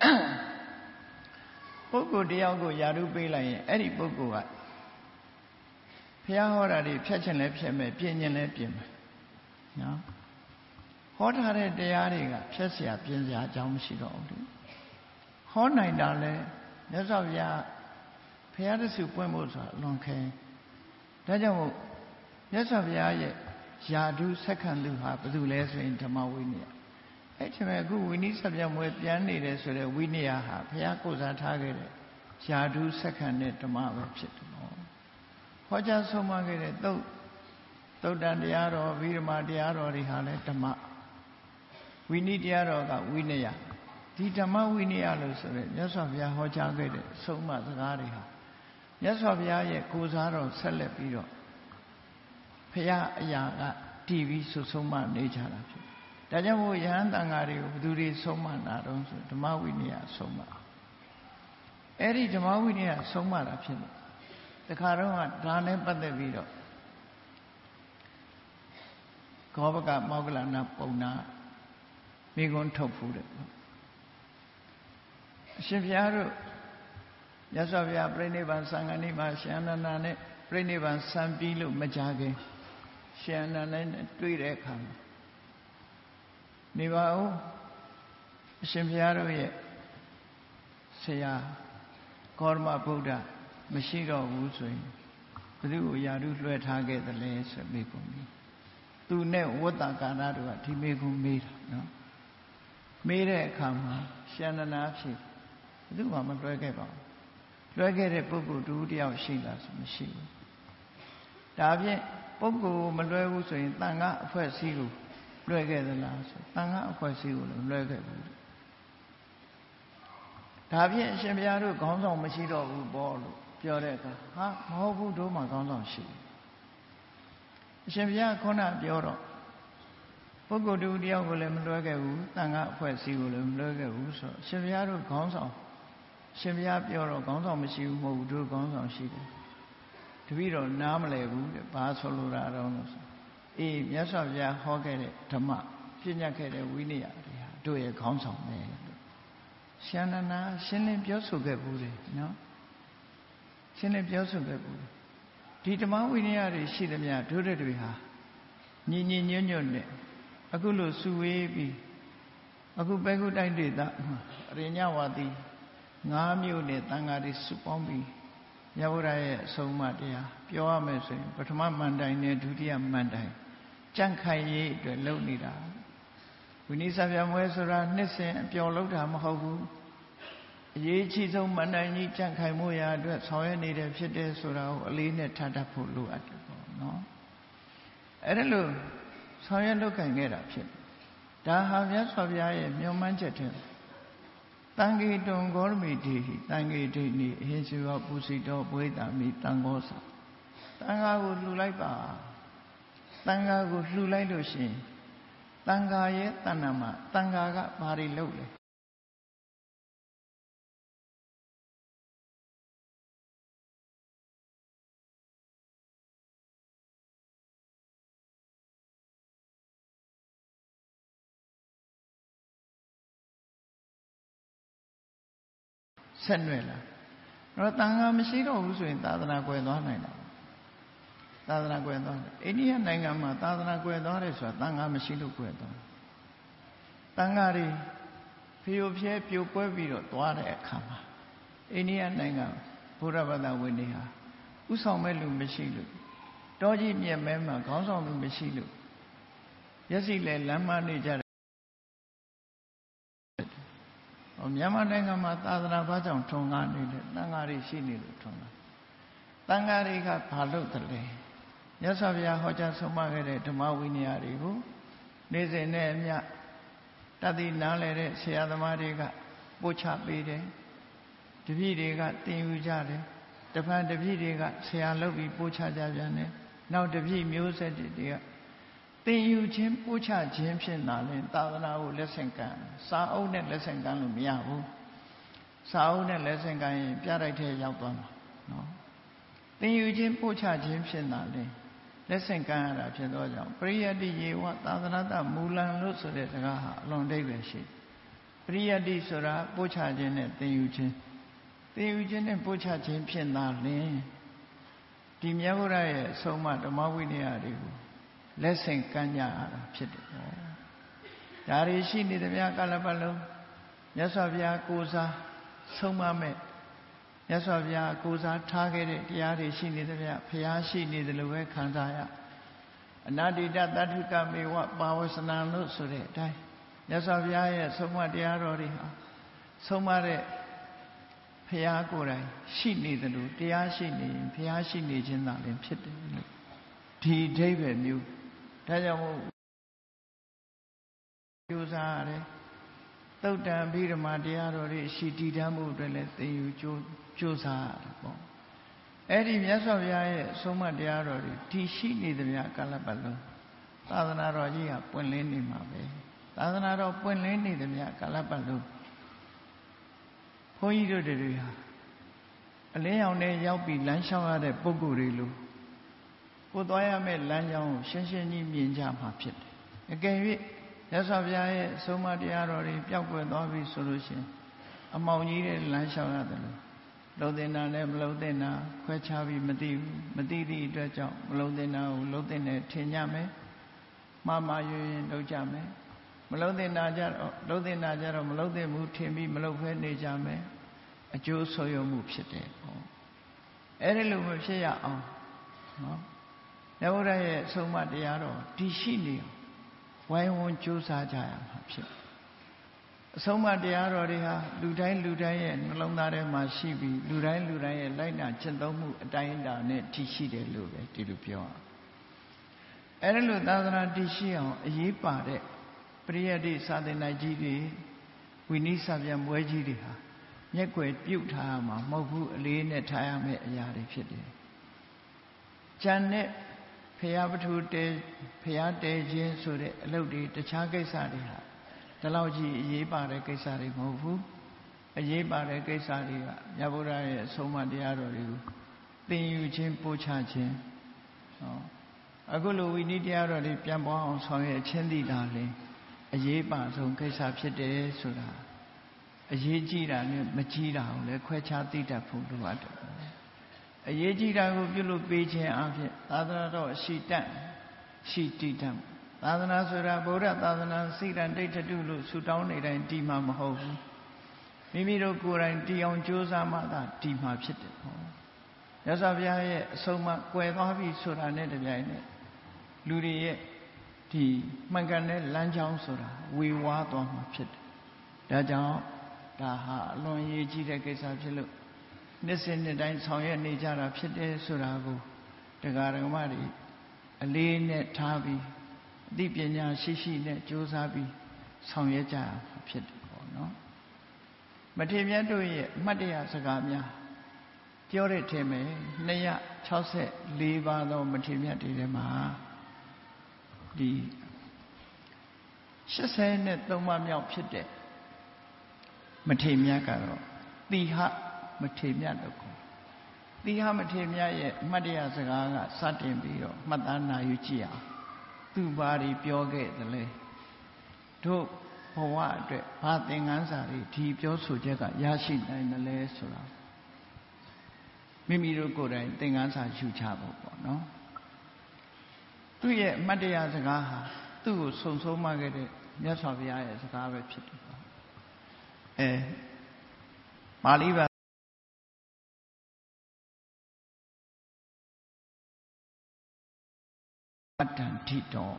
ပုဂ္ဂိုလ်တယောက်ကိုယာဓုပေးလိုက်ရင်အဲ့ဒီပုဂ္ဂိုလ်ကဘုရားဟောတာတွေဖြတ်ချင်လဲဖြတ်မယ်ပြင်ရင်လဲပြင်မယ်နော်ဟောထားတဲ့တရားတွေကဖြတ်เสียပြင်เสียအကြောင်းမရှိတော့ဘူးဟောနိုင်တာလဲမြတ်စွာဘုရားဘုရားတဆူပွင့်ဖို့ဆိုတာလွန်ခဲဒါကြောင့်မို့မြတ်စွာဘုရားရဲ့ယာဓုဆက်ခံသူဟာဘယ်သူလဲဆိုရင်ဓမ္မဝိနည်းအဲ့ဒီမဲ့အခုဝိနည်းဆက်ပြမွေးပြန်နေတယ်ဆိုတဲ့ဝိနည်းဟာဘုရားကိုယ်စားထားခဲ့တဲ့ယာဓုဆက်ခံတဲ့ဓမ္မပဲဖြစ်တယ်နော်ဟောကြားဆုံးမခဲ့တဲ့သုတ်သုတ်တန်တရားတော်ဗိဓမာတရားတော်တွေဟာလည်းဓမ္မဝိနည်းတရားတော်ကဝိနည်းဒီဓမ္မဝိနည်းလို့ဆိုရဲမြတ်စွာဘုရားဟောကြားခဲ့တဲ့ဆုံးမစကားတွေဟာမြတ်စွာဘုရားရဲ့ကိုယ်စားတော်ဆက်လက်ပြီးတော့ဘုရားအရာကတည်ပြီးဆုဆုံးမနေကြတာဖြစ်ဒါကြောင့်မို့ယဟန်တန်ဃာတွေကိုဘယ်သူတွေဆုံးမတာတုံးဆိုဓမ္မဝိနည်းဆုံးမအဲ့ဒီဓမ္မဝိနည်းဆုံးမတာဖြစ်လို့တခါတော့ကဒါနဲ့ပတ်သက်ပြီးတော့ခောဘကမောဂလနာပုံနာမိဂွန်းထုတ်ဖူးတယ်အရှင်ဘုရားတို့မြတ်စွာဘုရားပြိဋိဘံသံဃာနိမှာရှင်အနန္ဒာနဲ့ပြိဋိဘံစံပြီးလို့မကြခင်ရှင်အနန္ဒာနဲ့တွေ့တဲ့အခါမှာနေပါဦးအရှင်ဘုရားတို့ရဲ့ဆရာဂေါရမဗုဒ္ဓမရှိတော့ဘူးဆိုရင်ဘယ်သူကိုယာဓုလွှဲထားခဲ့သလဲဆိုမေးကုန်ပြီသူနဲ့ဝတ္တကာရတို့ကဒီမေးကုန်မေးတာနော်မေးတဲ့အခါမှာရှင်အနန္ဒာဖြစ်ဘယ်သူမှမလွှဲခဲ့ပါဘူးလွှဲခဲ့တဲ့ပုဂ္ဂိုလ်တူတယောက်ရှိလားဆိုမရှိဘူးဒါဖြင့်ပုဂ္ဂိုလ်မလွှဲဘူးဆိုရင်တန်ခါအဖွဲ့အစည်းကိုလွှဲခဲ့သလားဆိုတန်ခါအဖွဲ့အစည်းကိုလည်းလွှဲခဲ့ဘူးဒါဖြင့်အရှင်ဘုရားတို့ခေါင်းဆောင်မရှိတော့ဘူးပေါ့လို့ပြောတဲ့အခါဟာမဟုတ်ဘူးတို့မှခေါင်းဆောင်ရှိတယ်အရှင်ဘုရားခုနပြောတော့ပုဂ္ဂိုလ်တူတယောက်ကိုလည်းမလွှဲခဲ့ဘူးတန်ခါအဖွဲ့အစည်းကိုလည်းမလွှဲခဲ့ဘူးဆိုတော့အရှင်ဘုရားတို့ခေါင်းဆောင်ရှင်ဘုရားပြောတော့ခေါင်းဆောင်မရှိဘူးမဟုတ်ဘူးတို့ခေါင်းဆောင်ရှိတယ်တပည့်တော်နားမလည်ဘူးတဲ့ဘာဆိုလိုတာတော့လို့ဆိုအေးမြတ်စွာဘုရားဟောခဲ့တဲ့ဓမ္မပြညတ်ခဲ့တဲ့ဝိနည်းတွေဟာတို့ရဲ့ခေါင်းဆောင်ပဲလို့ရှင်နန္ဒာရှင်းလင်းပြောဆိုခဲ့ဘူးတယ်နော်ရှင်းလင်းပြောဆိုခဲ့ဘူးဒီဓမ္မဝိနည်းတွေရှိသမျှတို့တွေဟာညီညီညွတ်ညွတ်နဲ့အခုလို့စုဝေးပြီးအခုပဲခုတိုက်ဒေသအရိညဝါဒီငါးမျိုးနဲ့တန်ဃာတွေစုပေါင်းပြီးမြတ်ဗုဒ္ဓရဲ့အဆုံးအမတရားပြောရမယ်ဆိုရင်ပထမမန္တိုင်နဲ့ဒုတိယမန္တိုင်ကြန့်ခိုင်ရေးအတွက်လုပ်နေတာဝိနည်းစာပြမွဲဆိုတာနှစ်စဉ်အပျော်လုပ်တာမဟုတ်ဘူးအရေးကြီးဆုံးမန္တိုင်ကြီးကြန့်ခိုင်မှုရာအတွက်ဆောင်ရွက်နေတယ်ဖြစ်တယ်ဆိုတာကိုအလေးနဲ့ထားတတ်ဖို့လိုအပ်တယ်ပေါ့နော်အဲ့ဒါလို့ဆောင်ရွက်လုပ်ခိုင်ခဲ့တာဖြစ်ဒါဟာမြတ်စွာဘုရားရဲ့မျှော်မှန်းချက်တဲ့တန်ခေတုံဂေါရမိတိတန်ခေဒိဋ္ဌိအဟိစီဝပူစီတော်ဘွေတာမိတန်ခောစာတန်ခါကိုလှူလိုက်ပါတန်ခါကိုလှူလိုက်လို့ရှိရင်တန်ခါရဲ့တဏ္ဍမှာတန်ခါကဘာတွေလုပ်လဲဆက်နွယ်လာတော့တန်ခါမရှိတော့ဘူးဆိုရင်သာသနာကွယ်သွားနိုင်တာသာသနာကွယ်သွားတယ်အိန္ဒိယနိုင်ငံမှာသာသနာကွယ်သွားတယ်ဆိုတာတန်ခါမရှိလို့ကွယ်သွားတန်ခါတွေဖျို့ဖျဲပြိုကွဲပြီးတော့သွားတဲ့အခါမှာအိန္ဒိယနိုင်ငံဘုရားဘာသာဝင်တွေဟာဥဆောင်မဲ့လူမရှိလို့တောကြီးမြက်မဲမှာခေါင်းဆောင်လူမရှိလို့ရက်စီလဲလမ်းမနေကြမြန်မာနိုင်ငံမှာသာသနာ့ဘာကြောင့်ထွန်းကားနေလဲတန်ဃာတွေရှိနေလို့ထွန်းကားတန်ဃာတွေကဘာလုပ်တယ်လဲမြတ်စွာဘုရားဟောကြားဆုံးမခဲ့တဲ့ဓမ္မဝိနည်းတွေကိုနေ့စဉ်နဲ့အမျှတတ်သိနားလည်တဲ့ဆရာသမားတွေကပို့ချပေးတယ်တပည့်တွေကသင်ယူကြတယ်တပန်းတပည့်တွေကဆရာလုပ်ပြီးပို့ချကြပြန်တယ်နောက်တပည့်မျိုးဆက်တွေကသင်ယူခြင်းပို့ချခြင်းဖြင့်သာလျှင်သာသနာကိုလက်ဆင့်ကမ်းစာအုပ်နဲ့လက်ဆင့်ကမ်းလို့မရဘူးစာအုပ်နဲ့လက်ဆင့်ကမ်းရင်ပြတိုက်ထဲရောက်သွားမှာနော်သင်ယူခြင်းပို့ချခြင်းဖြင့်သာလျှင်လက်ဆင့်ကမ်းရတာဖြစ်သောကြောင့်ပရိယတ္တိယေဝသာသနာတမူလံလို့ဆိုတဲ့စကားဟာအလွန်အဓိပ္ပာယ်ရှိပရိယတ္တိဆိုတာပို့ချခြင်းနဲ့သင်ယူခြင်းသင်ယူခြင်းနဲ့ပို့ချခြင်းဖြင့်သာလျှင်ဒီမြတ်ဗုဒ္ဓရဲ့အဆုံးအမဓမ္မဝိနည်းတွေကိုလက်ဆင့်ကမ်းကြရတာဖြစ်တယ်။ဒါတွေရှိနေသမျှကာလပတ်လုံးမြတ်စွာဘုရားကိုးစားဆုံးမမဲ့မြတ်စွာဘုရားကိုးစားထားခဲ့တဲ့တရားတွေရှိနေသမျှဘုရားရှိနေတယ်လို့ပဲခံစားရအနာတိတတတ္ထုကမေဝပါဝစနံလို့ဆိုတဲ့အတိုင်းမြတ်စွာဘုရားရဲ့ဆုံးမတရားတော်တွေဟာဆုံးမတဲ့ဘုရားကိုယ်တိုင်ရှိနေတယ်လို့တရားရှိနေရင်ဘုရားရှိနေခြင်းသာလျှင်ဖြစ်တယ်လို့ဒီအဓိပ္ပာယ်မျိုးဒါကြောင့်မို့ကြိုးစားရတယ်သုတ်တံအဘိဓမ္မာတရားတော်တွေရှိတည်တမ်းမှုအတွက်လည်းသင်ယူကြိုးကြိုးစားရတယ်ပေါ့အဲ့ဒီမြတ်စွာဘုရားရဲ့အဆုံးအမတရားတော်တွေဒီရှိနေသမျှကာလပတ်လုံးသာသနာတော်ကြီးကပွင့်လင်းနေမှာပဲသာသနာတော်ပွင့်လင်းနေသမျှကာလပတ်လုံးဘုန်းကြီးတို့တွေဟာအလင်းရောင်နဲ့ရောက်ပြီးလမ်းလျှောက်ရတဲ့ပုဂ္ဂိုလ်တွေလိုကိုသွားရမယ့်လမ်းကြောင်းကိုရှင်းရှင်းကြီးမြင်ကြမှာဖြစ်တယ်အကယ်၍မြတ်စွာဘုရားရဲ့အဆုံးအမတရားတော်တွေပျောက်ကွယ်သွားပြီဆိုလို့ရှိရင်အမောင်ကြီးတဲ့လမ်းလျှောက်ရတယ်လို့လုံတင်တာနဲ့မလုံတင်တာခွဲခြားပြီးမသိဘူးမသိသည့်အတွက်ကြောင့်မလုံတင်တာကိုလုံတင်တယ်ထင်ကြမယ်မှားမှားရွရင်လုပ်ကြမယ်မလုံတင်တာကြတော့လုံတင်တာကြတော့မလုံတင်ဘူးထင်ပြီးမလုံဖဲနေကြမယ်အကျိုးဆိုးရမှုဖြစ်တယ်ဟောအဲ့ဒီလိုမဖြစ်ရအောင်နော်မြတ်ဗုဒ္ဓရဲ့အဆုံးအမတရားတော်တည်ရှိနေအောင်ဝိုင်းဝန်းကြိုးစားကြရမှာဖြစ်အဆုံးအမတရားတော်တွေဟာလူတိုင်းလူတိုင်းရဲ့နှလုံးသားထဲမှာရှိပြီးလူတိုင်းလူတိုင်းရဲ့လိုက်နာကျင့်သုံးမှုအတိုင်းအတာနဲ့တည်ရှိတယ်လို့ပဲဒီလိုပြောရအဲ့ဒါလို့သာသနာတည်ရှိအောင်အရေးပါတဲ့ပရိယတ္တိစာသင်နိုင်ကြီးတွေဝိနည်းစာပြန်ပွဲကြီးတွေဟာမျက်ွယ်ပြုတ်ထားရမှာမဟုတ်ဘူးအလေးနဲ့ထားရမယ့်အရာတွေဖြစ်တယ်။ကျန်တဲ့ဖရာပထုတဲဖရာတဲခြင်းဆိုတဲ့အလုပ်တွေတခြားကိစ္စတွေဟာဒီလောက်ကြီးအရေးပါတဲ့ကိစ္စတွေမဟုတ်ဘူးအရေးပါတဲ့ကိစ္စတွေကမြတ်ဗုဒ္ဓရဲ့အဆုံးအမတရားတော်တွေကိုသင်ယူခြင်းပို့ချခြင်းဟောအခုလိုဝိနည်းတရားတော်တွေပြန်ပွားအောင်ဆောင်ရွက်ခြင်းတည်တာလေအရေးပါဆုံးကိစ္စဖြစ်တယ်ဆိုတာအရေးကြီးတာနဲ့မကြီးတာကိုလည်းခွဲခြားသိတတ်ဖို့လိုအပ်တယ်အရေးကြီးတာကိုပြုလုပ်ပေးခြင်းအပြင်သာသနာတော်ရှိတတ်ရှိတည်တတ်သာသနာဆိုတာဗုဒ္ဓသာသနာစိတ္တဒိဋ္ဌတုလို့ဆူတောင်းနေတိုင်းတည်မှာမဟုတ်ဘူးမိမိတို့ကိုယ်တိုင်တည်အောင်ကြိုးစားမှသာတည်မှာဖြစ်တယ်ဟောမြတ်စွာဘုရားရဲ့အဆုံးအမကွယ်သွားပြီဆိုတာနဲ့တပြိုင်နက်လူတွေရဲ့ဒီမှန်ကန်တဲ့လမ်းကြောင်းဆိုတာဝေဝါးသွားမှာဖြစ်တယ်ဒါကြောင့်ဒါဟာအလွန်ရေးကြီးတဲ့ကိစ္စဖြစ်လို့နှစ်စဉ်နှစ်တိုင်းဆောင်ရွက်နေကြတာဖြစ်တယ်ဆိုတာကိုတရားဓမ္မတွေအလေးနဲ့ထားပြီးအသိပညာရှိရှိနဲ့ကြိုးစားပြီးဆောင်ရွက်ကြရမှာဖြစ်တယ်ပေါ့နော်မထေရမြတ်တို့ရဲ့အမှတ်တရစကားများပြောတဲ့ထဲမှာနှစ်ရာ၆ဆယ့်လေးပါးသောမထေရမြတ်တွေထဲမှာဒီ၈၃ပါးမြောက်ဖြစ်တဲ့မထေရမြတ်ကတော့သီဟမထေရမြတ်လို့ခေါ်သီဟမထေရမြတ်ရဲ့အမှတ်တရစကားကစတင်ပြီးတော့မှတ်သားနာယူကြည့်အောင်သူဘာတွေပြောခဲ့သလဲတို့ဘဝအတွက်ဘာသင်ခန်းစာတွေဒီပြောဆိုချက်ကရရှိနိုင်တယ်လဲဆိုတာမိမိတို့ကိုယ်တိုင်သင်ခန်းစာယူချဖို့ပေါ့နော်သူ့ရဲ့အမှတ်တရစကားဟာသူ့ကိုဆုံဆုံးမခဲ့တဲ့မြတ်စွာဘုရားရဲ့စကားပဲဖြစ်တယ်အဲပါဠိဘာအတ္တန်ထိတော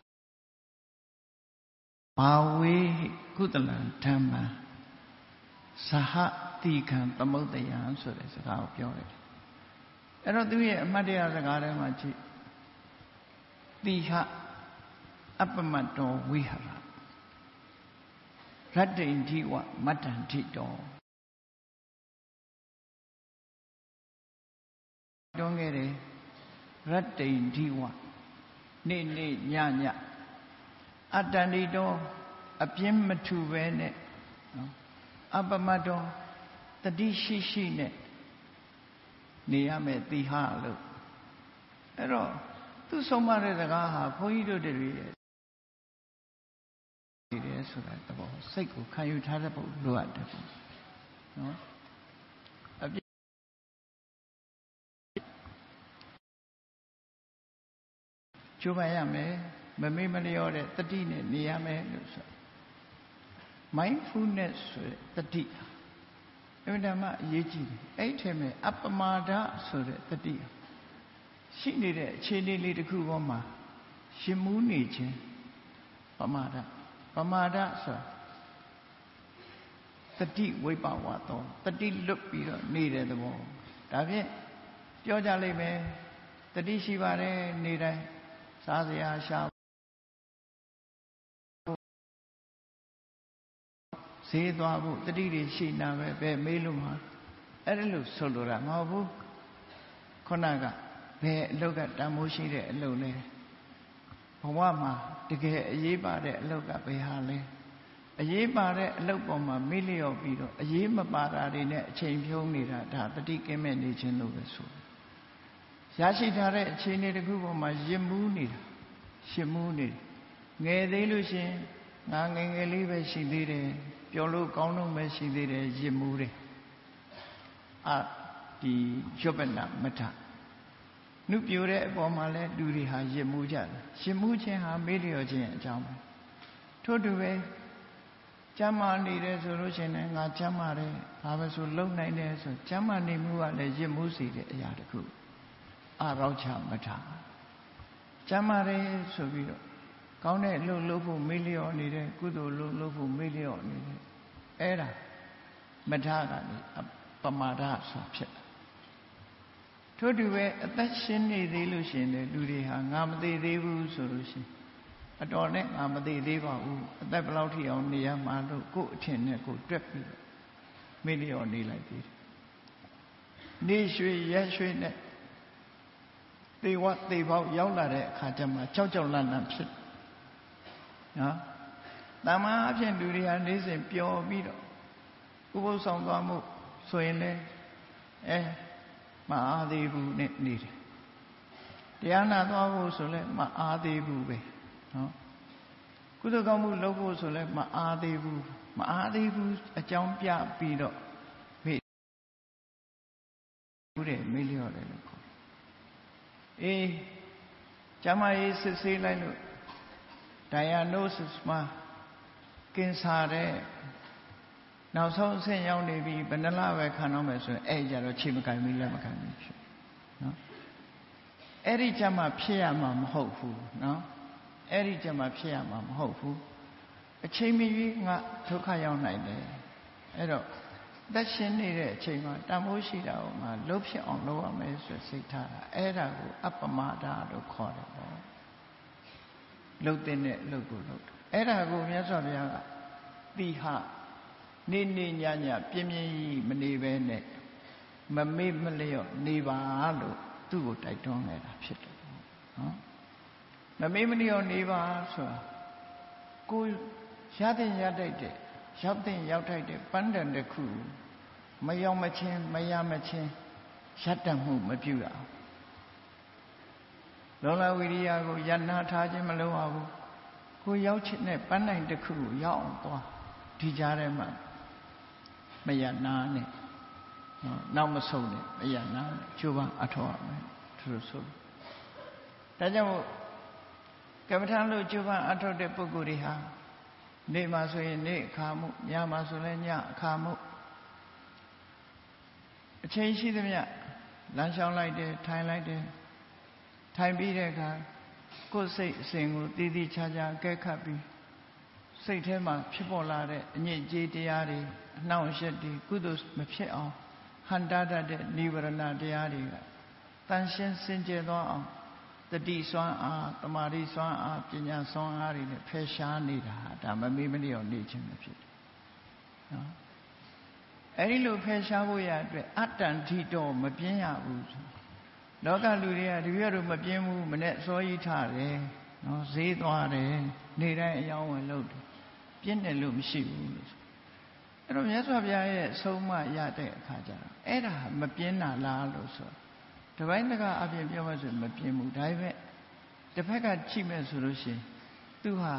ဘာဝေကုသလံဓမ္မံသဟတိခံသမုဒ္ဒယံဆိုတဲ့စကားကိုပြောတယ်အဲ့တော့သူရဲ့အမှတ်တရစကားထဲမှာကြည့်တိဟအပ္ပမတ္တောဝိဟရရတ္တိဋ္ဌိဝမတ္တန္တိတောတွန်းခဲ့တယ်ရတ္တိဋ္ဌိဝနေ့နေ့ညညအတ္တန္တိတောအပြင်းမထူပဲနဲ့နော်အပ္ပမတ္တောတတိရှိရှိနဲ့နေရမယ်တိဟလို့အဲ့တော့သူဆုံးမတဲ့စကားဟာဘုန်းကြီးတို့တွေရဲ့ဒီရဲဆိုတာတဘောစိတ်ကိုခံယူထားတဲ့ပုံလိုအပ်တယ်နော်အပြကျိုးပန်းရမယ်မမေ့မလျော့တဲ့တတိနဲ့နေရမယ်လို့ဆို mindfulness ဆိုတဲ့တတိအမှန်တမ်းအရေးကြီးတယ်အဲ့ထဲမှာအပ္ပမာဒဆိုတဲ့တတိရှိနေတဲ့အခြေအနေလေးတစ်ခုပေါ်မှာရှင်မူးနေခြင်းပမာဒပမာဒဆိုတတိဝိပဝါသောတတိလွတ်ပြီးတော့နေတဲ့သဘောဒါဖြင့်ပြောကြလိမ့်မယ်တတိရှိပါတယ်နေတိုင်းစားစရာရှာဈေးသွားဖို့တတိတွေရှိနာပဲပဲမေးလို့မှာအဲ့ဒါလို့ဆိုလိုတာမဟုတ်ဘူးခုနကဘယ်အလုပ်ကတန်မိုးရှိတဲ့အလုပ်လဲဘဝမှာတကယ်အရေးပါတဲ့အလုပ်ကဘယ်ဟာလဲအရေးပါတဲ့အလုပ်ပေါ်မှာမေ့လျော့ပြီးတော့အရေးမပါတာတွေနဲ့အချိန်ဖြုံးနေတာဒါတတိကင်းမဲ့နေခြင်းလို့ပဲဆိုရရှိထားတဲ့အခြေအနေတစ်ခုပေါ်မှာရစ်မှုနေတာရှစ်မှုနေငယ်သေးလို့ရှင်ငါငယ်ငယ်လေးပဲရှိသေးတယ်ပြောလို့ကောင်းတော့ပဲရှိသေးတယ်ရစ်မှုတယ်အာဒီရွတ်ပနာမထနှုတ်ပြိုတဲ့အပေါ်မှာလဲလူတွေဟာရစ်မှုကြတယ်ရစ်မှုခြင်းဟာမေ့လျော့ခြင်းအကြောင်းပဲထို့တူပဲကျမ်းမာနေတယ်ဆိုလို့ရှိရင်ငါကျမ်းမာတယ်ဘာပဲဆိုလုံနိုင်တယ်ဆိုကျမ်းမာနေမှုကလည်းရစ်မှုစီတဲ့အရာတစ်ခုအာရောက်ချမထကျမ်းမာတယ်ဆိုပြီးတော့ကောင်းတဲ့အလုပ်လုပ်ဖို့မေ့လျော့နေတယ်ကုသိုလ်လုပ်လုပ်ဖို့မေ့လျော့နေတယ်အဲ့ဒါမထကနေပမာဒဆိုဖြစ်တယ်ထို့တူပဲအသက်ရှင်နေသေးလို့ရှင်လေလူတွေဟာငါမသေးသေးဘူးဆိုလို့ရှင်အတော်နဲ့ငါမသေးသေးပါဘူးအသက်ဘယ်လောက်ထိအောင်နေရမှာလို့ကိုယ်အထင်နဲ့ကိုယ်တွက်ပြီးမေ့လျော့နေလိုက်သေးတယ်နေရွှေရက်ရွှေနဲ့သေဝသေပေါက်ရောက်လာတဲ့အခါကျမှကြောက်ကြောက်လန့်လန့်ဖြစ်နော်တမန်အဖြစ်လူတွေဟာနေစဉ်ပျော်ပြီးတော့ဥပုသ်ဆောင်သွားမှုဆိုရင်လည်းအဲမအားသေးဘူးနဲ့နေတယ်တရားနာသွားဖို့ဆိုလည်းမအားသေးဘူးပဲနော်ကုသိုလ်ကောင်းမှုလုပ်ဖို့ဆိုလည်းမအားသေးဘူးမအားသေးဘူးအကြောင်းပြပြီးတော့မေ့ဘူးတဲ့မေ့လျော့တယ်လို့ခေါ်အေးကျမရေးစစ်ဆေးလိုက်လို့ diagnosis မှာကင်ဆာတဲ့နောက်ဆုံးအဆင့်ရောက်နေပြီဘယ်နှလပဲခံတော့မယ်ဆိုရင်အဲ့ကြတော့ခြေမကင်ဘူးလက်မကင်ဘူးဖြစ်နော်အဲ့ဒီကြမှာဖြစ်ရမှာမဟုတ်ဘူးနော်အဲ့ဒီကြမှာဖြစ်ရမှာမဟုတ်ဘူးအချိန်မရွေးငါဒုက္ခရောက်နိုင်တယ်အဲ့တော့သက်ရှင်နေတဲ့အချိန်မှာတန်ဖိုးရှိတာကိုငါလှုပ်ဖြစ်အောင်လုပ်ရမယ်ဆိုစိတ်ထားတာအဲ့ဒါကိုအပ္ပမာဒလို့ခေါ်တယ်ပေါ့လှုပ်တဲ့အလုပ်ကိုလှုပ်အဲ့ဒါကိုမြတ်စွာဘုရားကတိဟနေနေညညပြင်းပြင်းကြီးမနေပဲနဲ့မမေ့မလျော့နေပါလို့သူ့ကိုတိုက်တွန်းနေတာဖြစ်တယ်နော်မမေ့မလျော့နေပါဆိုတာကိုရတဲ့ရတတ်တဲ့ရောက်တဲ့ရောက်ထိုက်တဲ့ပန်းတန်တစ်ခုမရောက်မချင်းမရမချင်းရတ္တမှုမပြုရအောင်လောလဝိရိယကိုယန္နာထားခြင်းမလုပ်ရဘူးကိုရောက်ချင်တဲ့ပန်းတိုင်တစ်ခုကိုရောက်အောင်သွားဒီကြားထဲမှာမယနာနဲ့နော်နောက်မဆုံးနဲ့မယနာနဲ့ကျိုးပန်းအထောက်ရမယ်သူတို့ဆိုဒါကြောင့်မို့ကမ္မထာလို့ကျိုးပန်းအထောက်တဲ့ပုဂ္ဂိုလ်တွေဟာနေ့မှာဆိုရင်နေ့အခါမှုညမှာဆိုလည်းညအခါမှုအချိန်ရှိသမျှလမ်းလျှောက်လိုက်တယ်ထိုင်လိုက်တယ်ထိုင်ပြီးတဲ့အခါကိုယ်စိတ်အစဉ်ကိုတည်တည်ချာချာအကဲခတ်ပြီးစိတ်ထဲမှာဖြစ်ပေါ်လာတဲ့အညစ်အကြေးတရားတွေအနှောင့်အယှက်တွေကုသိုလ်မဖြစ်အောင်ဟန်တာတတ်တဲ့နိဗ္ဗာန်တရားတွေကတန်ရှင်းစင်ကြယ်သွားအောင်တတိစွမ်းအားတမာတိစွမ်းအားပညာစွမ်းအားတွေနဲ့ဖယ်ရှားနေတာဒါမမေ့မလျော့နေခြင်းမဖြစ်ဘူးနော်အဲ့ဒီလိုဖယ်ရှားဖို့ရအတွက်အတ္တန်ထိတော့မပြင်းရဘူးလောကလူတွေကတပည့်တော်မပြင်းဘူးမနဲ့စောကြီးထားတယ်နော်ဈေးသွားတယ်နေတိုင်းအယောင်းဝင်လုပ်တယ်ပြင်းတယ်လို့မရှိဘူးလို့အဲ့တော့မြတ်စွာဘုရားရဲ့အဆုံးအမရတဲ့အခါကျတော့အဲ့ဒါမပြင်းတာလားလို့ဆိုတပိုင်းတကအပြင်ပြောမှဆိုမပြင်းဘူးဒါပေမဲ့တစ်ဖက်ကကြည့်မဲ့ဆိုလို့ရှိရင်သူဟာ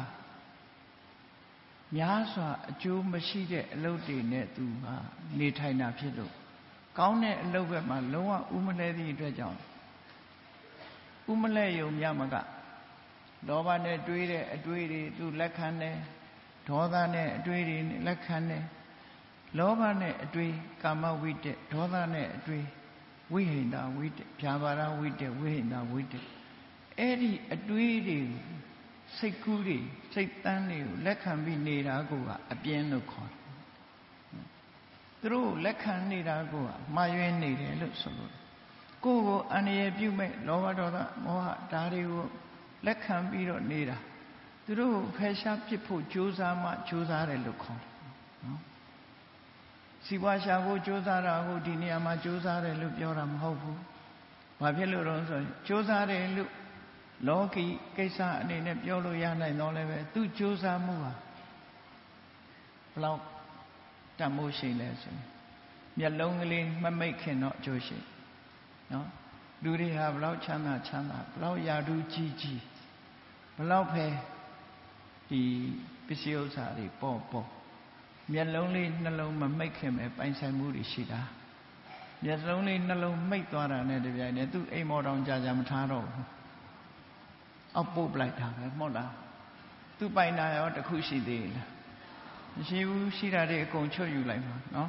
များစွာအကျိုးမရှိတဲ့အလုပ်တွေနဲ့သူဟာနေထိုင်တာဖြစ်လို့ကောင်းတဲ့အလုပ်ဘက်မှာလုံးဝဥမလဲသည့်အတွက်ကြောင့်ဥမလဲယုံမြမကလောဘနဲ့တွေးတဲ့အတွေးတွေသူလက်ခံတယ်ဒေါသနဲ့အတွေးတွေလက်ခံတယ်လောဘနဲ့အတွေးကာမဝိတ္တဒေါသနဲ့အတွေးဝိဟိန္ဒဝိတ္တဖြာပါရဝိတ္တဝိဟိန္ဒဝိတ္တအဲ့ဒီအတွေးတွေစိတ်ကူးတွေစိတ်တန်းတွေကိုလက်ခံပြီးနေတာကအပြင်းလို့ခေါ်တယ်သူတို့လက်ခံနေတာကမှားယွင်းနေတယ်လို့ဆိုလို့ကိုယ့်ကိုအန္တရာယ်ပြုမဲ့လောဘဒေါသမောဟဒါတွေကိုလက်ခံပြီးတော့နေတာသူတို့ဖယ်ရှားပစ်ဖို့ကြိုးစားမှကြိုးစားတယ်လို့ခေါ်တယ်နော်စီပွားရှာဖို့ကြိုးစားတာကိုဒီနေရာမှာကြိုးစားတယ်လို့ပြောတာမဟုတ်ဘူးဘာဖြစ်လို့လဲဆိုရင်ကြိုးစားတယ်လို့လောကီကိစ္စအနေနဲ့ပြောလို့ရနိုင်တော့လည်းပဲသူကြိုးစားမှုဟာဘလောက်တန်မိုးရှိလဲဆိုရင်မျက်လုံးကလေးမမိတ်ခင်တော့အကျိုးရှိနော်လူတွေဟာဘလောက်ချမ်းသာချမ်းသာဘလောက်ယာတုကြီးကြီးဘလောက်ပဲဒီပစ္စည်းဥစ္စာတွေပေါ့ပေါ့မျက်လုံးလေးနှလုံးမမိတ်ခင်ပဲပိုင်ဆိုင်မှုတွေရှိတာမျက်လုံးလေးနှလုံးမိတ်သွားတာနဲ့တပြိုင်တည်းသူ့အိမ်မော်တောင်ကြာကြာမထားတော့ဘူးအောက်ပုတ်ပလိုက်တာပဲမဟုတ်လားသူပိုင်တာရောတခုရှိသေးလားမရှိဘူးရှိတာတွေအကုန်ချွတ်ယူလိုက်မှာနော်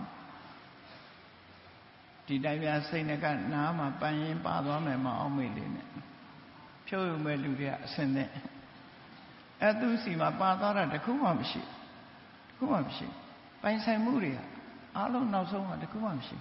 ဒီတိုင်းပြစိတ်နဲ့ကနားမှာပန်းရင်ပါသွားမယ်မအောင်မေ့လေးနဲ့ဖြုတ်ယူမဲ့လူတွေကအစင်နဲ့အဲသူစီမှာပါသွားတာတခုမှမရှိတခုမှမရှိပိုင်ဆိုင်မှုတွေကအားလုံးနောက်ဆုံးကတခုမှမရှိ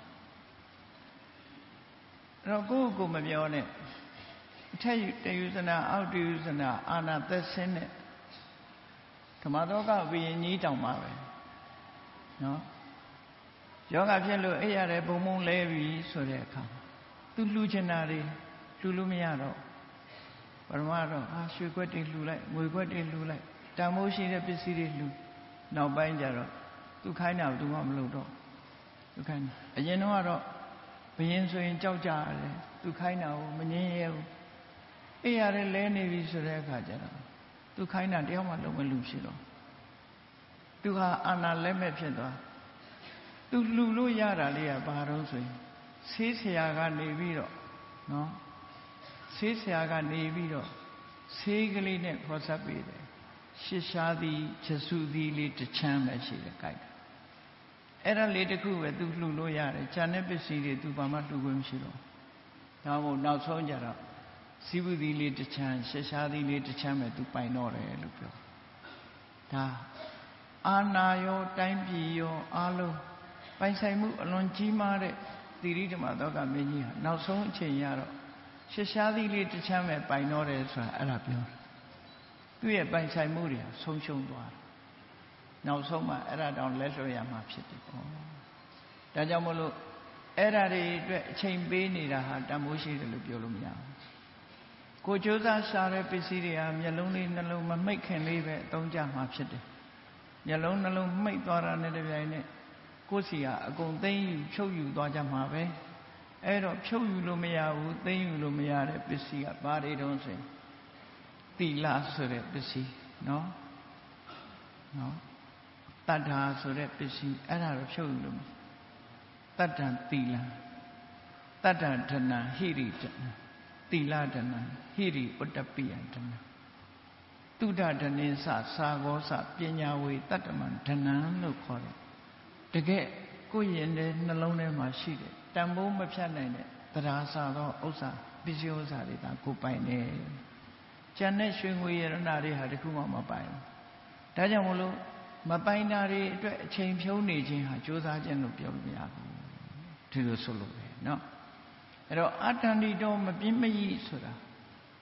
အဲ့တော့ကိုယ့်ကိုယ်မပြောနဲ့အထက်တယူဇနာအောက်တယူဇနာအာနာသက်ဆင်းနဲ့ဓမ္မတော်ကဝိညာဉ်ကြီးတောင်ပါပဲနော်ယောဂဖြစ်လို့အိပ်ရတယ်ဘုံဘုံလဲပြီဆိုတဲ့အခါသူလှူချင်တာတွေလှူလို့မရတော့ပရမတော့အာရွှေခွက်တွေလှူလိုက်ငွေခွက်တွေလှူလိုက်တန်မိုးရှိတဲ့ပစ္စည်းတွေလှူနောက်ပိုင်းကျတော့သူခိုင်းတာဘူးမှမလုပ်တော့သူခိုင်းတာအရင်တော့ကတော့ဘယင်းဆိုရင်ကြောက်ကြရတယ်သူခိုင်းတာကိုမငြင်းရဲဘူးအိပ်ရတယ်လဲနေပြီဆိုတဲ့အခါကျတော့သူခိုင်းတာတယောက်မှလုံးဝလူဖြစ်တော့သူဟာအာနာလက်မဲ့ဖြစ်သွားသူလှူလို့ရတာလေးကဘာတော့ဆိုရင်ဆေးဆရာကနေပြီးတော့နော်ဆေးဆရာကနေပြီးတော့ဆေးကလေးနဲ့ခေါ်ဆက်ပေးတယ်ရှစ်ရှားသည်ချစုသည်လေးတစ်ချမ်းပဲရှိတယ်ကြိုက်တယ်အဲ့ဒါလေးတစ်ခုပဲသူလှူလို့ရတယ်ဉာဏ်နဲ့ပစ္စည်းတွေသူဘာမှလှူခွင့်မရှိတော့ဒါမို့နောက်ဆုံးကြတော့စီးပူသည်လေးတစ်ချမ်းရှစ်ရှားသည်လေးတစ်ချမ်းပဲသူပိုင်တော့တယ်လို့ပြောဒါအာနာယောတိုင်းပြည်ယောအားလုံးပိုင်ဆိုင်မှုအလွန်ကြီးမားတဲ့သီရိဓမ္မသောကမင်းကြီးဟာနောက်ဆုံးအချိန်ရတော့ရှစ်ရှားသည်လေးတစ်ချမ်းပဲပိုင်တော့တယ်ဆိုတာအဲ့ဒါပြောတယ်သူ့ရဲ့ပိုင်ဆိုင်မှုတွေဆုံးရှုံးသွားတယ်နောက်ဆုံးမှအဲ့ဒါတောင်လက်လွှတ်ရမှာဖြစ်တယ်ပေါ့ဒါကြောင့်မလို့အဲ့ဒါတွေအတွက်အချိန်ပေးနေတာဟာတန်ဖိုးရှိတယ်လို့ပြောလို့မရဘူးကိုကြိုးစားရှာတဲ့ပစ္စည်းတွေဟာမျက်လုံးလေးနှလုံးမမိတ်ခင်လေးပဲအသုံးချမှာဖြစ်တယ်မျက်လုံးနှလုံးမိတ်သွားတာနဲ့တပြိုင်နက်ကိုယ်စီကအကုန်သိမ့်ယူဖြုတ်ယူသွားကြမှာပဲအဲ့တော့ဖြုတ်ယူလို့မရဘူးသိမ့်ယူလို့မရတဲ့ပစ္စည်းကဘာတွေတုံးဆိုရင်သီလဆိုတဲ့ပစ္စည်းနော်နော်တတ္ထာဆိုတဲ့ပစ္စည်းအဲ့ဒါတော့ဖြုတ်ယူလို့တတ္တံသီလတတ္တဒနာဟိရိတနာသီလဒနာဟိရိဥတ္တပိယဒနာတုဒ္ဒဒနိသသာဂောသပညာဝေတတ္တမဒနံလို့ခေါ်တယ်တကယ်ကိုယ်ရင်တဲ့နှလုံးထဲမှာရှိတယ်တန်ဖိုးမဖြတ်နိုင်တဲ့တရားစာသောဥစ္စာပစ္စည်းဥစ္စာတွေကကိုပိုင်နေကျန်တဲ့ရွှေငွေရတနာတွေဟာတခုမှမပိုင်ဘူးဒါကြောင့်မလို့မပိုင်တာတွေအတွက်အချိန်ဖြုံးနေခြင်းဟာကြိုးစားခြင်းလို့ပြောလို့မရဘူးဒီလိုဆိုလို့ပဲเนาะအဲ့တော့အတ္တန္တိတောမပြင်းမကြီးဆိုတာ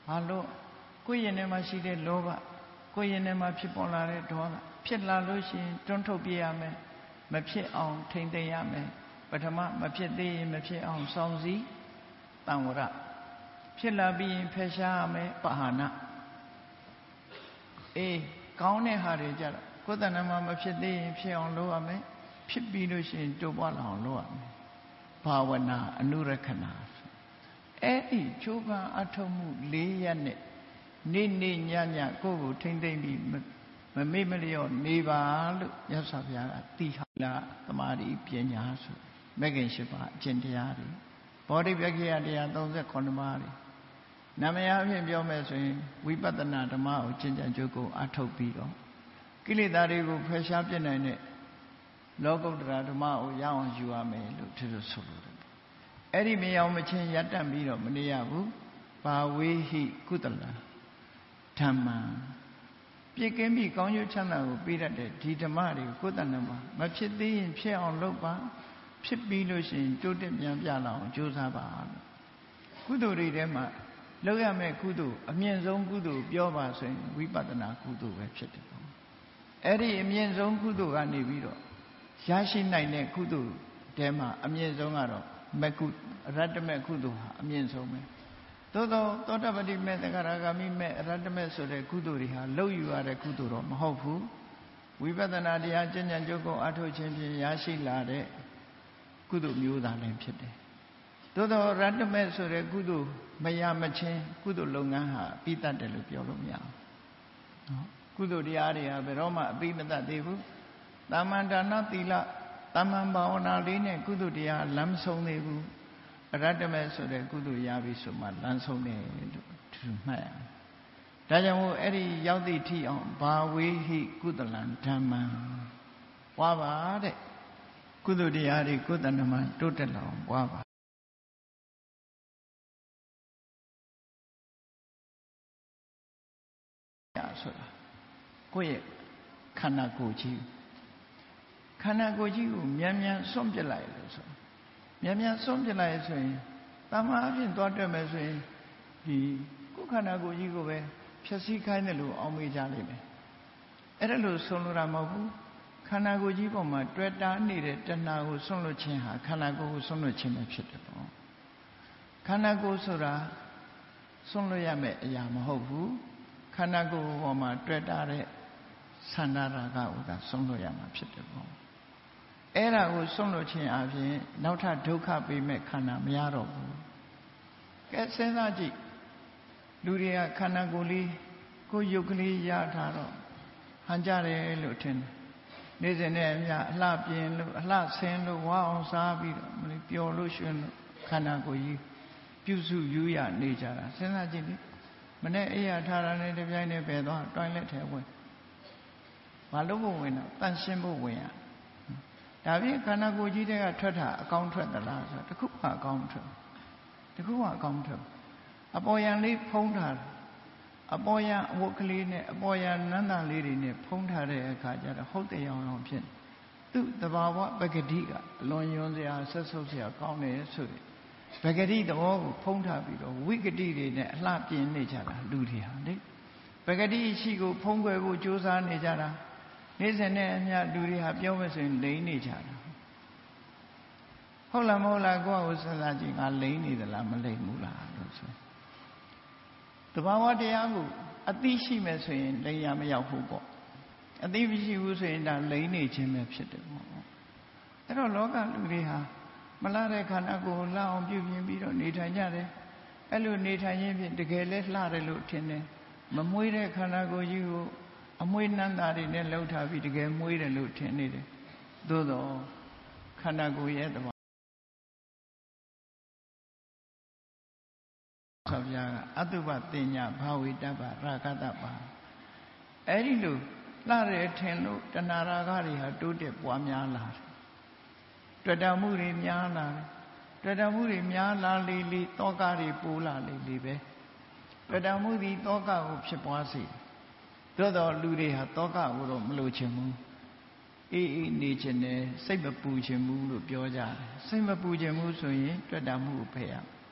ဘာလို့ကိုယ်ရင်ထဲမှာရှိတဲ့လောဘကိုယ်ရင်ထဲမှာဖြစ်ပေါ်လာတဲ့ဒေါသဖြစ်လာလို့ရှိရင်တွန်းထုတ်ပြရမယ်မဖြစ်အောင်ထိမ့်သိမ်းရမယ်ပထမမဖြစ်သေးရင်မဖြစ်အောင်စောင့်စည်းတံဝရဖြစ်လာပြီးရင်ဖယ်ရှားရမယ်ပဟာနာအေးကောင်းတဲ့ဟာတွေကြတော့ကိုယ်တဏ္ဍမှာမဖြစ်သေးရင်ဖြစ်အောင်လုပ်ရမယ်ဖြစ်ပြီးလို့ရှိရင်တိုးပွားလာအောင်လုပ်ရမယ်ဘာဝနာအနုရခဏအဲ့ဒီချိုးပန်းအထုံမှုလေးရက်နဲ့နေ့နေ့ညညကိုယ့်ကိုထိမ့်သိမ့်ပြီးမမေ့မလျော့နေပါလို့ရသော်ဘုရားကတိဟလာသမာဓိပညာဆိုမဂ္ဂင်၈ပါးအကျင့်တရားတွေဘောဓိပက္ခိယတရား၃၈ပါးတွေနာမယအဖြစ်ပြောမယ်ဆိုရင်ဝိပဿနာဓမ္မကိုကျင့်ကြံကြိုးကိုအထုတ်ပြီးတော့ကိလေသာတွေကိုဖယ်ရှားပြစ်နိုင်တဲ့လောကုတ္တရာဓမ္မကိုရအောင်ယူရမယ်လို့ဒီလိုဆိုလို့တယ်အဲ့ဒီမယောင်မချင်းရပ်တန့်ပြီးတော့မနေရဘူးဘာဝေဟိကုသလဓမ္မပြည့်ကင်းပြီးကောင်းကျိုးချမ်းသာကိုပေးတတ်တဲ့ဒီဓမ္မတွေကိုယ်တဏ္ဍမှာမဖြစ်သေးရင်ဖြစ်အောင်လုပ်ပါဖြစ်ပြီးလို့ရှိရင်တိုးတက်ပြန်ပြလာအောင်ကြိုးစားပါလို့ကုသိုလ်တွေထဲမှာလုပ်ရမယ့်ကုသိုလ်အမြင့်ဆုံးကုသိုလ်ပြောပါဆိုရင်ဝိပဿနာကုသိုလ်ပဲဖြစ်တယ်ပေါ့အဲ့ဒီအမြင့်ဆုံးကုသိုလ်ကနေပြီးတော့ရရှိနိုင်တဲ့ကုသိုလ်ထဲမှာအမြင့်ဆုံးကတော့မကုရတ္တမေကုသိုလ်ဟာအမြင့်ဆုံးပဲသို့သောသောတပတိမေသက္ကရာဂမိမေအရတ္တမေဆိုတဲ့ကုသိုလ်တွေဟာလှုပ်ယူရတဲ့ကုသိုလ်တော့မဟုတ်ဘူးဝိပဿနာတရားကျင့်ကြံကြိုးကိုအထောက်ခြင်းဖြင့်ရရှိလာတဲ့ကုသိုလ်မျိုးသားလည်းဖြစ်တယ်သို့သောရတ္တမေဆိုတဲ့ကုသိုလ်မရမချင်းကုသိုလ်လုပ်ငန်းဟာပြီးတတ်တယ်လို့ပြောလို့မရဘူးနော်ကုသိုလ်တရားတွေဟာဘယ်တော့မှအပြီးမတတ်သေးဘူးတာမန်ဒါနသီလတာမန်ဘာဝနာလေးနဲ့ကုသိုလ်တရားလမ်းဆုံးသေးဘူးအရတ္တမေဆိုတဲ့ကုသိုလ်ရပြီဆိုမှလမ်းဆုံးတယ်လို့သူမှတ်ရမယ်ဒါကြောင့်မို့အဲ့ဒီရောက်သည့်ထိအောင်ဘာဝေဟိကုသလံဓမ္မံပွားပါတဲ့ကုသိုလ်တရားတွေကိုယ်တဏ္ဍမှာတိုးတက်လာအောင်ပွားပါဆိုတာကိုယ့်ရဲ့ခန္ဓာကိုယ်ကြီးခန္ဓာကိုယ်ကြီးကိုမြန်မြန်စွန့်ပစ်လိုက်လို့ဆိုမြန်မြန်စွန့်ပစ်လိုက်ဆိုရင်တမ္မာအဖြစ်သွားတက်မယ်ဆိုရင်ဒီကိုယ်ခန္ဓာကိုယ်ကြီးကိုပဲဖြည့်ဆည်းခိုင်းတယ်လို့အောင်းမေးကြလိမ့်မယ်အဲ့ဒါလို့ဆုံးလို့ရမဟုတ်ဘူးခန္ဓာကိုယ်ကြီးပေါ်မှာတွေ့တာနေတဲ့တဏှာကိုစွန့်လွတ်ခြင်းဟာခန္ဓာကိုယ်ကိုစွန့်လွတ်ခြင်းပဲဖြစ်တယ်ပေါ့ခန္ဓာကိုယ်ဆိုတာစွန့်လွတ်ရမယ့်အရာမဟုတ်ဘူးခန္ဓာကိုယ်ပေါ်မှာတွေ့တာတဲ့သန္တာရာဂကိုသာစွန့်လွတ်ရမှာဖြစ်တယ်ပေါ့အဲ့ဒါကိုစွန့်လွတ်ခြင်းအပြင်နောက်ထပ်ဒုက္ခပေးမဲ့ခန္ဓာမရတော့ဘူးကဲစဉ်းစားကြည့်လူတွေကခန္ဓာကိုယ်လေးကိုယ်ရုပ်ကလေးရထားတော့ဟန်ကြတယ်လို့ထင်တယ်နေ့စဉ်နဲ့အမျှအလှပြင်းလို့အလှဆင်းလို့ဝါအောင်စားပြီးတော့မလို့ပျော်လို့ရွှင်လို့ခန္ဓာကိုယ်ကြီးပြုစုယူရနေကြတာစဉ်းစားကြည့်လေမနေ့အိယာထားတာနဲ့တပြိုင်တည်းပဲသွားတွိုင်းလက်ထဲဝင်မလို့ဖို့ဝင်တော့တန့်ရှင်းဖို့ဝင်ရဒါဖြင့်ခန္ဓာကိုယ်ကြီးတွေကထွက်တာအကောင်းထွက်သလားဆိုတော့တခုမှအကောင်းထွက်တခုမှအကောင်းထွက်အပေါ်ယံလေးဖုံးထားအပေါ်ယံအဝတ်ကလေးနဲ့အပေါ်ယံနန္တာလေးတွေနဲ့ဖုံးထားတဲ့အခါကျတော့ဟုတ်တယ်အောင်အောင်ဖြစ်သူ့တဘာဝပဂတိကအလွန်ယွန်းစရာဆက်ဆုပ်စရာကောင်းတယ်ဆိုရင်ပဂတိသဘောကိုဖုံးထားပြီးတော့ဝိကတိတွေနဲ့အလှပြင်းနေကြတာလူတွေဟာလေပဂတိရှိကိုဖုံးကွယ်ဖို့ကြိုးစားနေကြတာနေ့စဉ်နဲ့အမျှလူတွေဟာပြောမစင်လိမ့်နေကြတာဟုတ်လားမဟုတ်လားကိုယ့်ကိုစဉ်းစားကြည့်ငါလိမ့်နေသလားမလိမ့်ဘူးလားလို့ဆိုတဘာဝတရားကိုအသိရှိမယ်ဆိုရင်လိမ့်ရမရောက်ဘူးပေါ့အသိမရှိဘူးဆိုရင်ဒါလိမ့်နေခြင်းပဲဖြစ်တယ်ပေါ့အဲ့တော့လောကလူတွေဟာမလှတဲ့ခန္ဓာကိုယ်လှအောင်ပြုပြင်ပြီးတော့နေထိုင်ကြတယ်အဲ့လိုနေထိုင်ခြင်းဖြင့်တကယ်လဲလှတယ်လို့ထင်တယ်မမွေးတဲ့ခန္ဓာကိုယ်ကြီးကိုအမွေးနှမ်းတာတွေနဲ့လှုပ်ထားပြီးတကယ်မွေးတယ်လို့ထင်နေတယ်သို့တော့ခန္ဓာကိုယ်ရဲ့သဘောဆောဗျာကအတုပတင်ညာဘာဝိတ္တပရာဂတပအဲ့ဒီလိုလှတယ်ထင်လို့တဏှာရာဂတွေဟာတိုးတက်ပွားများလာတယ်တွေ့တာမှုတွေများလာတယ်တွေ့တာမှုတွေများလာလေလေတောကတွေပိုးလာလေလေပဲတွေ့တာမှုဒီတောကကိုဖြစ်ပွားစေသို့တော်လူတွေဟာတောကကိုတော့မလိုချင်ဘူးအေးအေးနေချင်တယ်စိတ်မပူချင်ဘူးလို့ပြောကြတယ်စိတ်မပူချင်ဘူးဆိုရင်တွေ့တာမှုကိုဖယ်ရ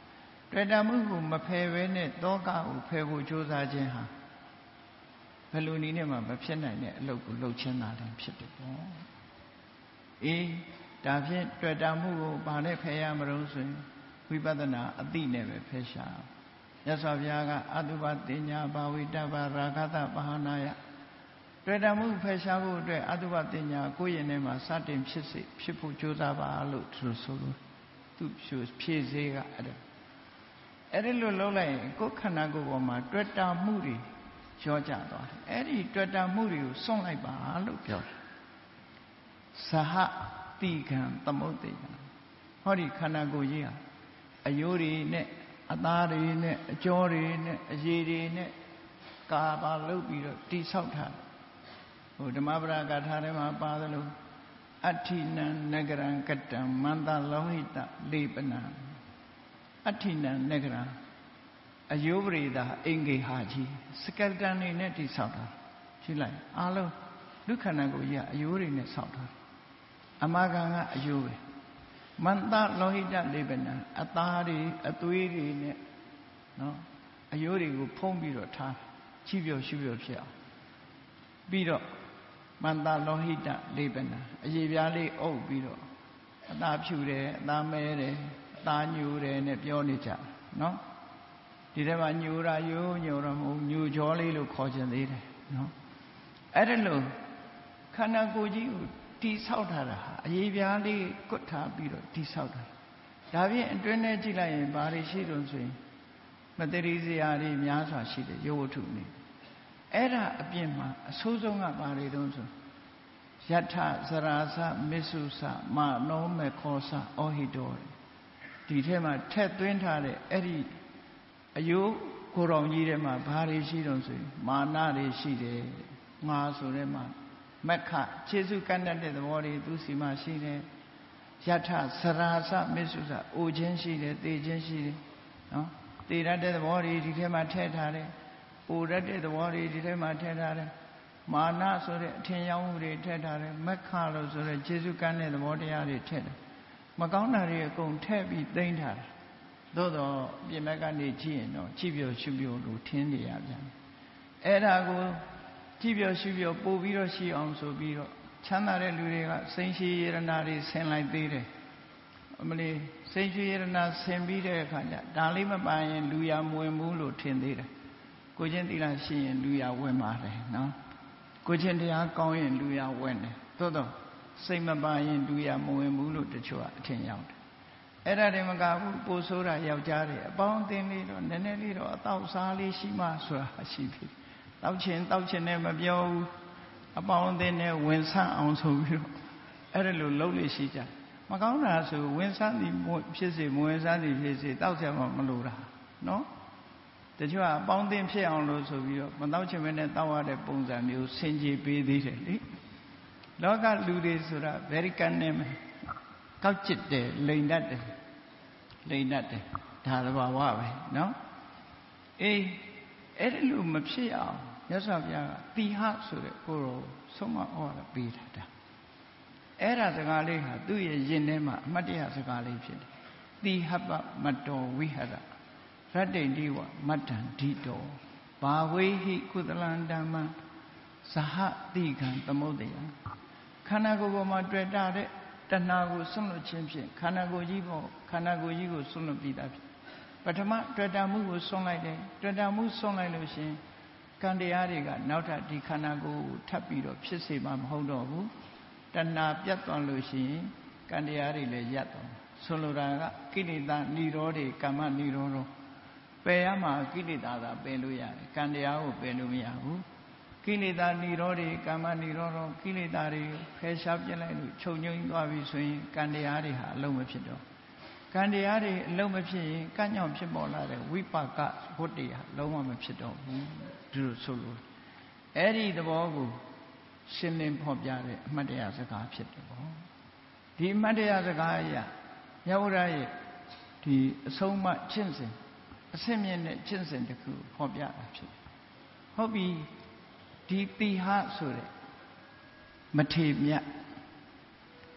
တွေ့တာမှုကိုမဖယ်ဘဲနဲ့တောကကိုဖယ်ဖို့ကြိုးစားခြင်းဟာဘယ်လိုနည်းနဲ့မှမဖြစ်နိုင်တဲ့အလုပ်ကိုလုပ်ချင်းတာလည်းဖြစ်တယ်ပေါ့အေးဒါဖြင့်တွေ့တာမှုကိုဘာနဲ့ဖယ်ရမလို့ဆိုရင်ဝိပဿနာအသိနဲ့ပဲဖယ်ရှားမြတ်စွာဘုရားကအတုပတင်ညာဘာဝိတ္တဘာရာဂတပဟာနာယတွေ့တာမှုဖယ်ရှားဖို့အတွက်အတုပတင်ညာကိုယ့်ရင်ထဲမှာစတင်ဖြစ်စေဖြစ်ဖို့ကြိုးစားပါလို့သူဆိုလို့သူဖြည့်စေကအဲ့ဒါအဲ့ဒီလိုလုပ်လိုက်ရင်ကိုယ်ခန္ဓာကိုယ်ပေါ်မှာတွေ့တာမှုတွေကြောကြသွားတယ်အဲ့ဒီတွေ့တာမှုတွေကိုစွန့်လိုက်ပါလို့ပြောတယ်သဟတိကံသမုဒ္ဒေယဟောဒီခန္ဓာကိုယ်ကြီးဟာအယိုးတွေနဲ့အသားတွေနဲ့အကြောတွေနဲ့အရည်တွေနဲ့ကာပါလုပ်ပြီးတော့တိဆောက်ထားဟိုဓမ္မပဒဂါထာထဲမှာပါသလိုအဋ္ဌိနံနဂရံကတံမန္တလောဟိတလေပနံအဋ္ဌိနံနဂရံအယိုးပရိဒါအင်္ဂေဟာကြီးစကယ်တန်နေနဲ့တိဆောက်တာကြည့်လိုက်အားလုံးလူခန္ဓာကိုယ်ကြီးကအယိုးတွေနဲ့ဆောက်တာအမဂံကအယိုးပဲမန္တလောဟိတလေပနံအသားတွေအသွေးတွေနဲ့နော်အယိုးတွေကိုဖုံးပြီးတော့ထားချိပြော့ရှုပြော့ဖြစ်အောင်ပြီးတော့မန္တလောဟိတလေပနံအရေပြားလေးအုပ်ပြီးတော့အသားဖြူတယ်အသားမဲတယ်အသားညူတယ်နဲ့ပြောနေကြနော်ဒီထဲမှာညူတာယိုးညူတော့မဟုတ်ညူကြောလေးလို့ခေါ်ခြင်းသေးတယ်နော်အဲ့ဒါလို့ခန္ဓာကိုယ်ကြီးကိုတိဆောက်ထားတာဟာအရေးပြားလေးကွတ်ထားပြီးတော့တိဆောက်တာဒါဖြင့်အတွင်းထဲကြည့်လိုက်ရင်ဘာတွေရှိတုံးဆိုရင်မတရိစရာတွေများစွာရှိတယ်ယောဝတ္ထုနေအဲ့ဒါအပြင်မှာအဆိုးဆုံးကဘာတွေတုံးဆိုယထဇရာစမစ္ဆုစမနောမေခောစဩဟိတောဒီထဲမှာထက်သွင်းထားတဲ့အဲ့ဒီအယိုးကိုယ်တော်ကြီးထဲမှာဘာတွေရှိတုံးဆိုရင်မာနတွေရှိတယ်ငါဆိုတဲ့မှာမက္ခခြေစုကန့်တတ်တဲ့သဘောတွေသူစီမှာရှိတယ်ယထစရာစမစ္ဆုစအိုခြင်းရှိတယ်သေခြင်းရှိတယ်နော်သေရတဲ့သဘောတွေဒီထဲမှာထည့်ထားတယ်အိုရတဲ့သဘောတွေဒီထဲမှာထည့်ထားတယ်မာနဆိုတဲ့အထင်ရောက်မှုတွေထည့်ထားတယ်မက္ခလို့ဆိုတဲ့ခြေစုကန့်တဲ့သဘောတရားတွေထည့်တယ်မကောင်းတာတွေအကုန်ထည့်ပြီးသိမ့်ထားတယ်သို့တော့ပြင်ဘက်ကနေကြည့်ရင်တော့ကြည့်ပြောရှုပြောလို့ထင်းနေရပြန်အဲ့ဒါကိုကြည့်ပြောရှုပြောပို့ပြီးတော့ရှိအောင်ဆိုပြီးတော့ချမ်းသာတဲ့လူတွေကစိန်ရှိရတနာတွေဆင်လိုက်သေးတယ်အမလေးစိန်ရှိရတနာဆင်ပြီးတဲ့အခါကျဒါလေးမပါရင်လူရမဝင်ဘူးလို့ထင်သေးတယ်ကိုချင်းသီလရှိရင်လူရဝင်ပါတယ်နော်ကိုချင်းတရားကောင်းရင်လူရဝင်တယ်သို့တော့စိတ်မပါရင်လူရမဝင်ဘူးလို့တချို့ကအထင်ရောက်တယ်အဲ့ဒါတွေမကဘူးပို့ဆိုးတာယောက်ျားတွေအပေါင်းအသင်းလေးတော့နည်းနည်းလေးတော့အတော့စားလေးရှိမှဆိုတာရှိပြီတောက်ချင်တောက်ချင်နဲ့မပြောဘူးအပေါင်းအသင်းနဲ့ဝင်ဆန့်အောင်ဆိုပြီးတော့အဲ့ဒါလိုလုပ်လို့ရှိကြမကောင်းတာဆိုဝင်ဆန့်သည်ဖြစ်စေမဝင်ဆန့်သည်ဖြစ်စေတောက်ချင်မှမလိုတာနော်တချို့ကအပေါင်းအသင်းဖြစ်အောင်လို့ဆိုပြီးတော့မတောက်ချင်ပဲနဲ့တောက်ရတဲ့ပုံစံမျိုးဆင်ခြေပေးသေးတယ်လေလောကလူတွေဆိုတာ very cunning ကောက်ကျစ်တယ်လိန်တတ်တယ်လိန်တတ်တယ်ဒါသဘာဝပဲနော်အေးအဲ့ဒီလိုမဖြစ်အောင်မြတ်စွာဘုရားကတိဟဆိုတဲ့ကိုယ်တော်ဆုံးမဩဝါဒပေးထားတာအဲ့ဒါစကားလေးဟာသူ့ရဲ့ယင်ထဲမှာအမတ်တရားစကားလေးဖြစ်တယ်တိဟပမတောဝိဟရရတ္တိတိဝမတ္တံဓိတောဘာဝေဟိကုသလံဓမ္မံသဟတိကံသမုဒ္ဒယခန္ဓာကိုယ်ပေါ်မှာတွေ့တာတဲ့တဏှာကိုဆွန့်လွတ်ခြင်းဖြင့်ခန္ဓာကိုယ်ကြီးပေါ်ခန္ဓာကိုယ်ကြီးကိုဆွန့်လွတ်ပြီးသားဖြစ်ပထမတွေ့တာမှုကိုဆွန့်လိုက်တယ်တွေ့တာမှုဆွန့်လိုက်လို့ရှင်ကံတရားတွေကနောက်ထပ်ဒီခန္ဓာကိုယ်ကိုထပ်ပြီးတော့ဖြစ်စေမှာမဟုတ်တော့ဘူးတဏှာပြတ်သွားလို့ရှိရင်ကံတရားတွေလည်းရပ်သွားဆိုလိုတာကကိလေသာនិရောဓေကမ္မនិရောဓပယ်ရမှာကိလေသာသာပယ်လို့ရတယ်ကံတရားကိုပယ်လို့မရဘူးကိလေသာនិရောဓေကမ္မនិရောဓကိလေသာတွေဖယ်ရှားပြလိုက်လို့ချုပ်ငြိမ်းသွားပြီဆိုရင်ကံတရားတွေဟာအလုံးမဖြစ်တော့ကံတရားတွေအလုံးမဖြစ်ရင်ကံကြောင့်ဖြစ်ပေါ်လာတဲ့ဝိပါကဝတ္တရားလုံးဝမဖြစ်တော့ဘူးဒီလိုဆိုလို့အဲ့ဒီသဘောကိုရှင်းလင်းဖော်ပြတဲ့အမှတ်တရစကားဖြစ်တယ်ပေါ့ဒီအမှတ်တရစကားအရမြတ်ဗုဒ္ဓရဲ့ဒီအဆုံးအမကျင့်စဉ်အစင်းမြင့်တဲ့ကျင့်စဉ်တစ်ခုဖော်ပြတာဖြစ်တယ်ဟုတ်ပြီဒီတိဟဆိုတဲ့မထေမြတ်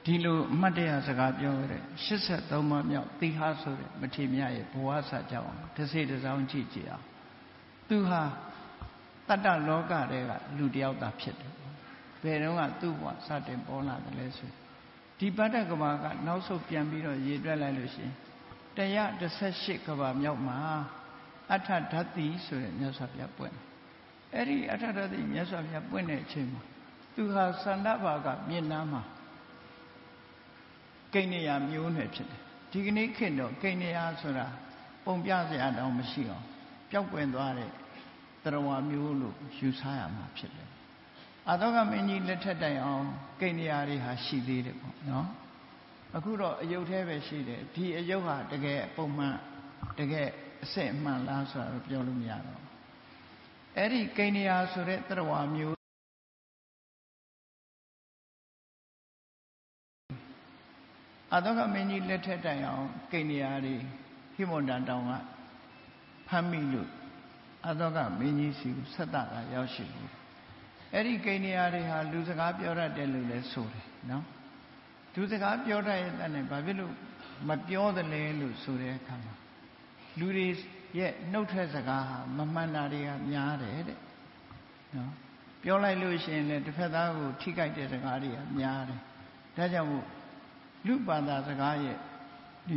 ဒီလိုအမှတ်တရစကားပြောရတဲ့ရှစ်ဆက်သုံးပါးမြောက်သီဟဆိုတဲ့မထေရမြတ်ရဲ့ဘဝစာကြောင်းတစ်စိတစ်စောင်းကြည့်ကြည့်အောင်သူဟာတတ္တလောကတဲကလူတယောက်သာဖြစ်တယ်ဘယ်တော့ကသူ့ဘဝစတင်ပေါ်လာတယ်လဲဆိုဒီပတ္တကဘာကနောက်ဆုံးပြန်ပြီးတော့ရေတွက်လိုက်လို့ရှိရင်တရာတစ်ဆက်ရှစ်ကဘာမြောက်မှာအထဓာတ်တိဆိုတဲ့မြတ်စွာဘုရားပွင့်အဲ့ဒီအထဓာတ်တိမြတ်စွာဘုရားပွင့်တဲ့အချိန်မှာသူဟာသန္တဘာကမြင့်နားမှာကိန်းနေရမျိုးနဲ့ဖြစ်တယ်ဒီကနေ့ခေတ်တော့ကိန်းနေရဆိုတာပုံပြစရာတောင်မရှိအောင်ပျောက်ကွယ်သွားတဲ့သရဝမျိုးလို့ယူဆရမှာဖြစ်တယ်အာသောကမင်းကြီးလက်ထက်တိုင်အောင်ကိန်းနေရတွေဟာရှိသေးတယ်ပေါ့နော်အခုတော့အယုတ်သေးပဲရှိတယ်ဒီအယုတ်ဟာတကယ်ပုံမှန်တကယ်အစစ်အမှန်လားဆိုတာတော့ပြောလို့မရတော့အဲ့ဒီကိန်းနေရဆိုတဲ့သရဝမျိုးအာသောကမင်းကြီးလက်ထက်တိုင်အောင်ကိန်းနေရတွေဟိမန္တတောင်ကဖမ်းမိလို့အာသောကမင်းကြီးစီကိုဆက်တာကရောက်ရှိဘူးအဲ့ဒီကိန်းနေရတွေဟာလူစကားပြောတတ်တယ်လို့လည်းဆိုတယ်နော်လူစကားပြောတတ်ရဲ့တဲ့နဲ့ဘာဖြစ်လို့မပြောသလဲလို့ဆိုတဲ့အခါမှာလူတွေရဲ့နှုတ်ထွက်စကားဟာမမှန်တာတွေကများတယ်တဲ့နော်ပြောလိုက်လို့ရှိရင်လည်းတစ်ဖက်သားကိုထိခိုက်တဲ့စကားတွေကများတယ်ဒါကြောင့်မို့လူဘာသာစကားရဲ့ဒီ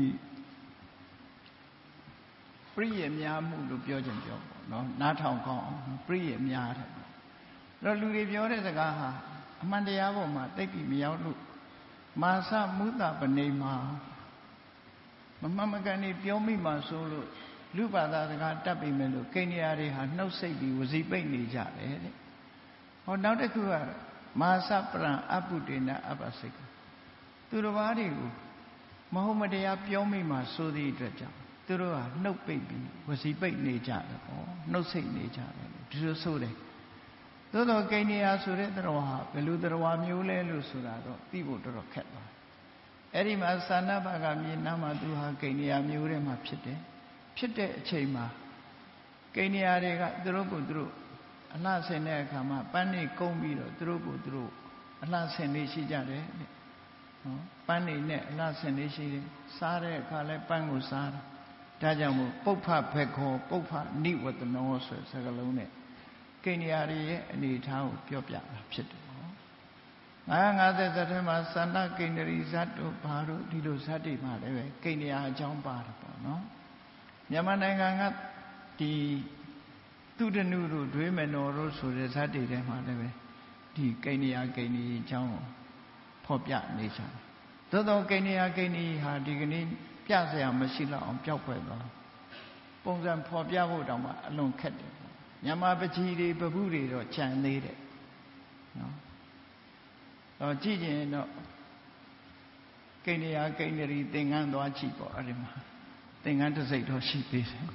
ပရိယေများမှုလို့ပြောကြပြောပေါ့နော်နားထောင်ကောင်းအောင်ပရိယေများတယ်အဲ့တော့လူတွေပြောတဲ့စကားဟာအမှန်တရားပေါ်မှာသိပြီမရောက်လို့မာစမုသပနေမှာမမှန်မကန်နေပြောမိမှဆိုလို့လူဘာသာစကားတတ်ပြီမဲ့လို့ကိန်းနေရာတွေဟာနှုတ်ဆက်ပြီးဝစီပိတ်နေကြတယ်တဲ့ဟောနောက်တစ်ခုကမာစပရံအပုတေနအပ္ပစိတ်သူတော်ဘာတွေကိုမဟုတ်မတရားပြောမိမှဆိုသည့်အတွက်ကြောင့်သူတို့ဟာနှုတ်ပိတ်ပြီးဝစီပိတ်နေကြတယ်ပေါ့နှုတ်ဆက်နေကြတယ်ဒီလိုဆိုတယ်သို့တော့ကိန်းနေရာဆိုတဲ့တရားဟာဘယ်လိုတရားမျိုးလဲလို့ဆိုတာတော့သိဖို့တော်တော်ခက်သွားအဲ့ဒီမှာသာဏဘကမြေနားမှာသူဟာကိန်းနေရာမျိုးထဲမှာဖြစ်တယ်ဖြစ်တဲ့အချိန်မှာကိန်းနေရာတွေကသူတို့ကိုသူတို့အလှဆင်တဲ့အခါမှာပန်းနေကုန်းပြီးတော့သူတို့ကိုသူတို့အလှဆင်နေရှိကြတယ်နော်ပန်းနေနဲ့အလှဆင်နေရှိတယ်စားတဲ့အခါလဲပန်းကိုစားတယ်ဒါကြောင့်မို့ပုပ္ဖဘက်ခောပုပ္ဖနိဝတနောဆိုတဲ့စကားလုံးနဲ့ကိန်းနေရာရဲ့အနေအထားကိုပြောပြတာဖြစ်တယ်ပေါ့ငါးငါးဆယ်ဇတ်ထဲမှာသန္တကိန္ဒရီဇတ်တို့ဘာတို့ဒီလိုဇတ်တွေမှာလည်းပဲကိန်းနေရာအကြောင်းပါတယ်ပေါ့နော်မြန်မာနိုင်ငံကဒီသူတနုတို့ဒွေးမနော်တို့ဆိုတဲ့ဇတ်တွေထဲမှာလည်းပဲဒီကိန်းနေရာကိန်းနေအကြောင်းကိုဖော်ပြနေကြတယ်သို့သောကိန်းနေရာကိန်းနေဟာဒီကနေ့ပြစရာမရှိတော့အောင်ပျောက်ကွယ်သွားပုံစံဖော်ပြဖို့တောင်မှအလွန်ခက်တယ်မြန်မာပကြီးတွေပပုတွေတော့ခြံသေးတယ်နော်တော့ကြည့်ရင်တော့ကိန်းနေရာကိန်းနေရီသင်္ကန်းသွားကြည့်ပေါ့အဲ့ဒီမှာသင်္ကန်းတစ်စိတ်တော့ရှိသေးတယ်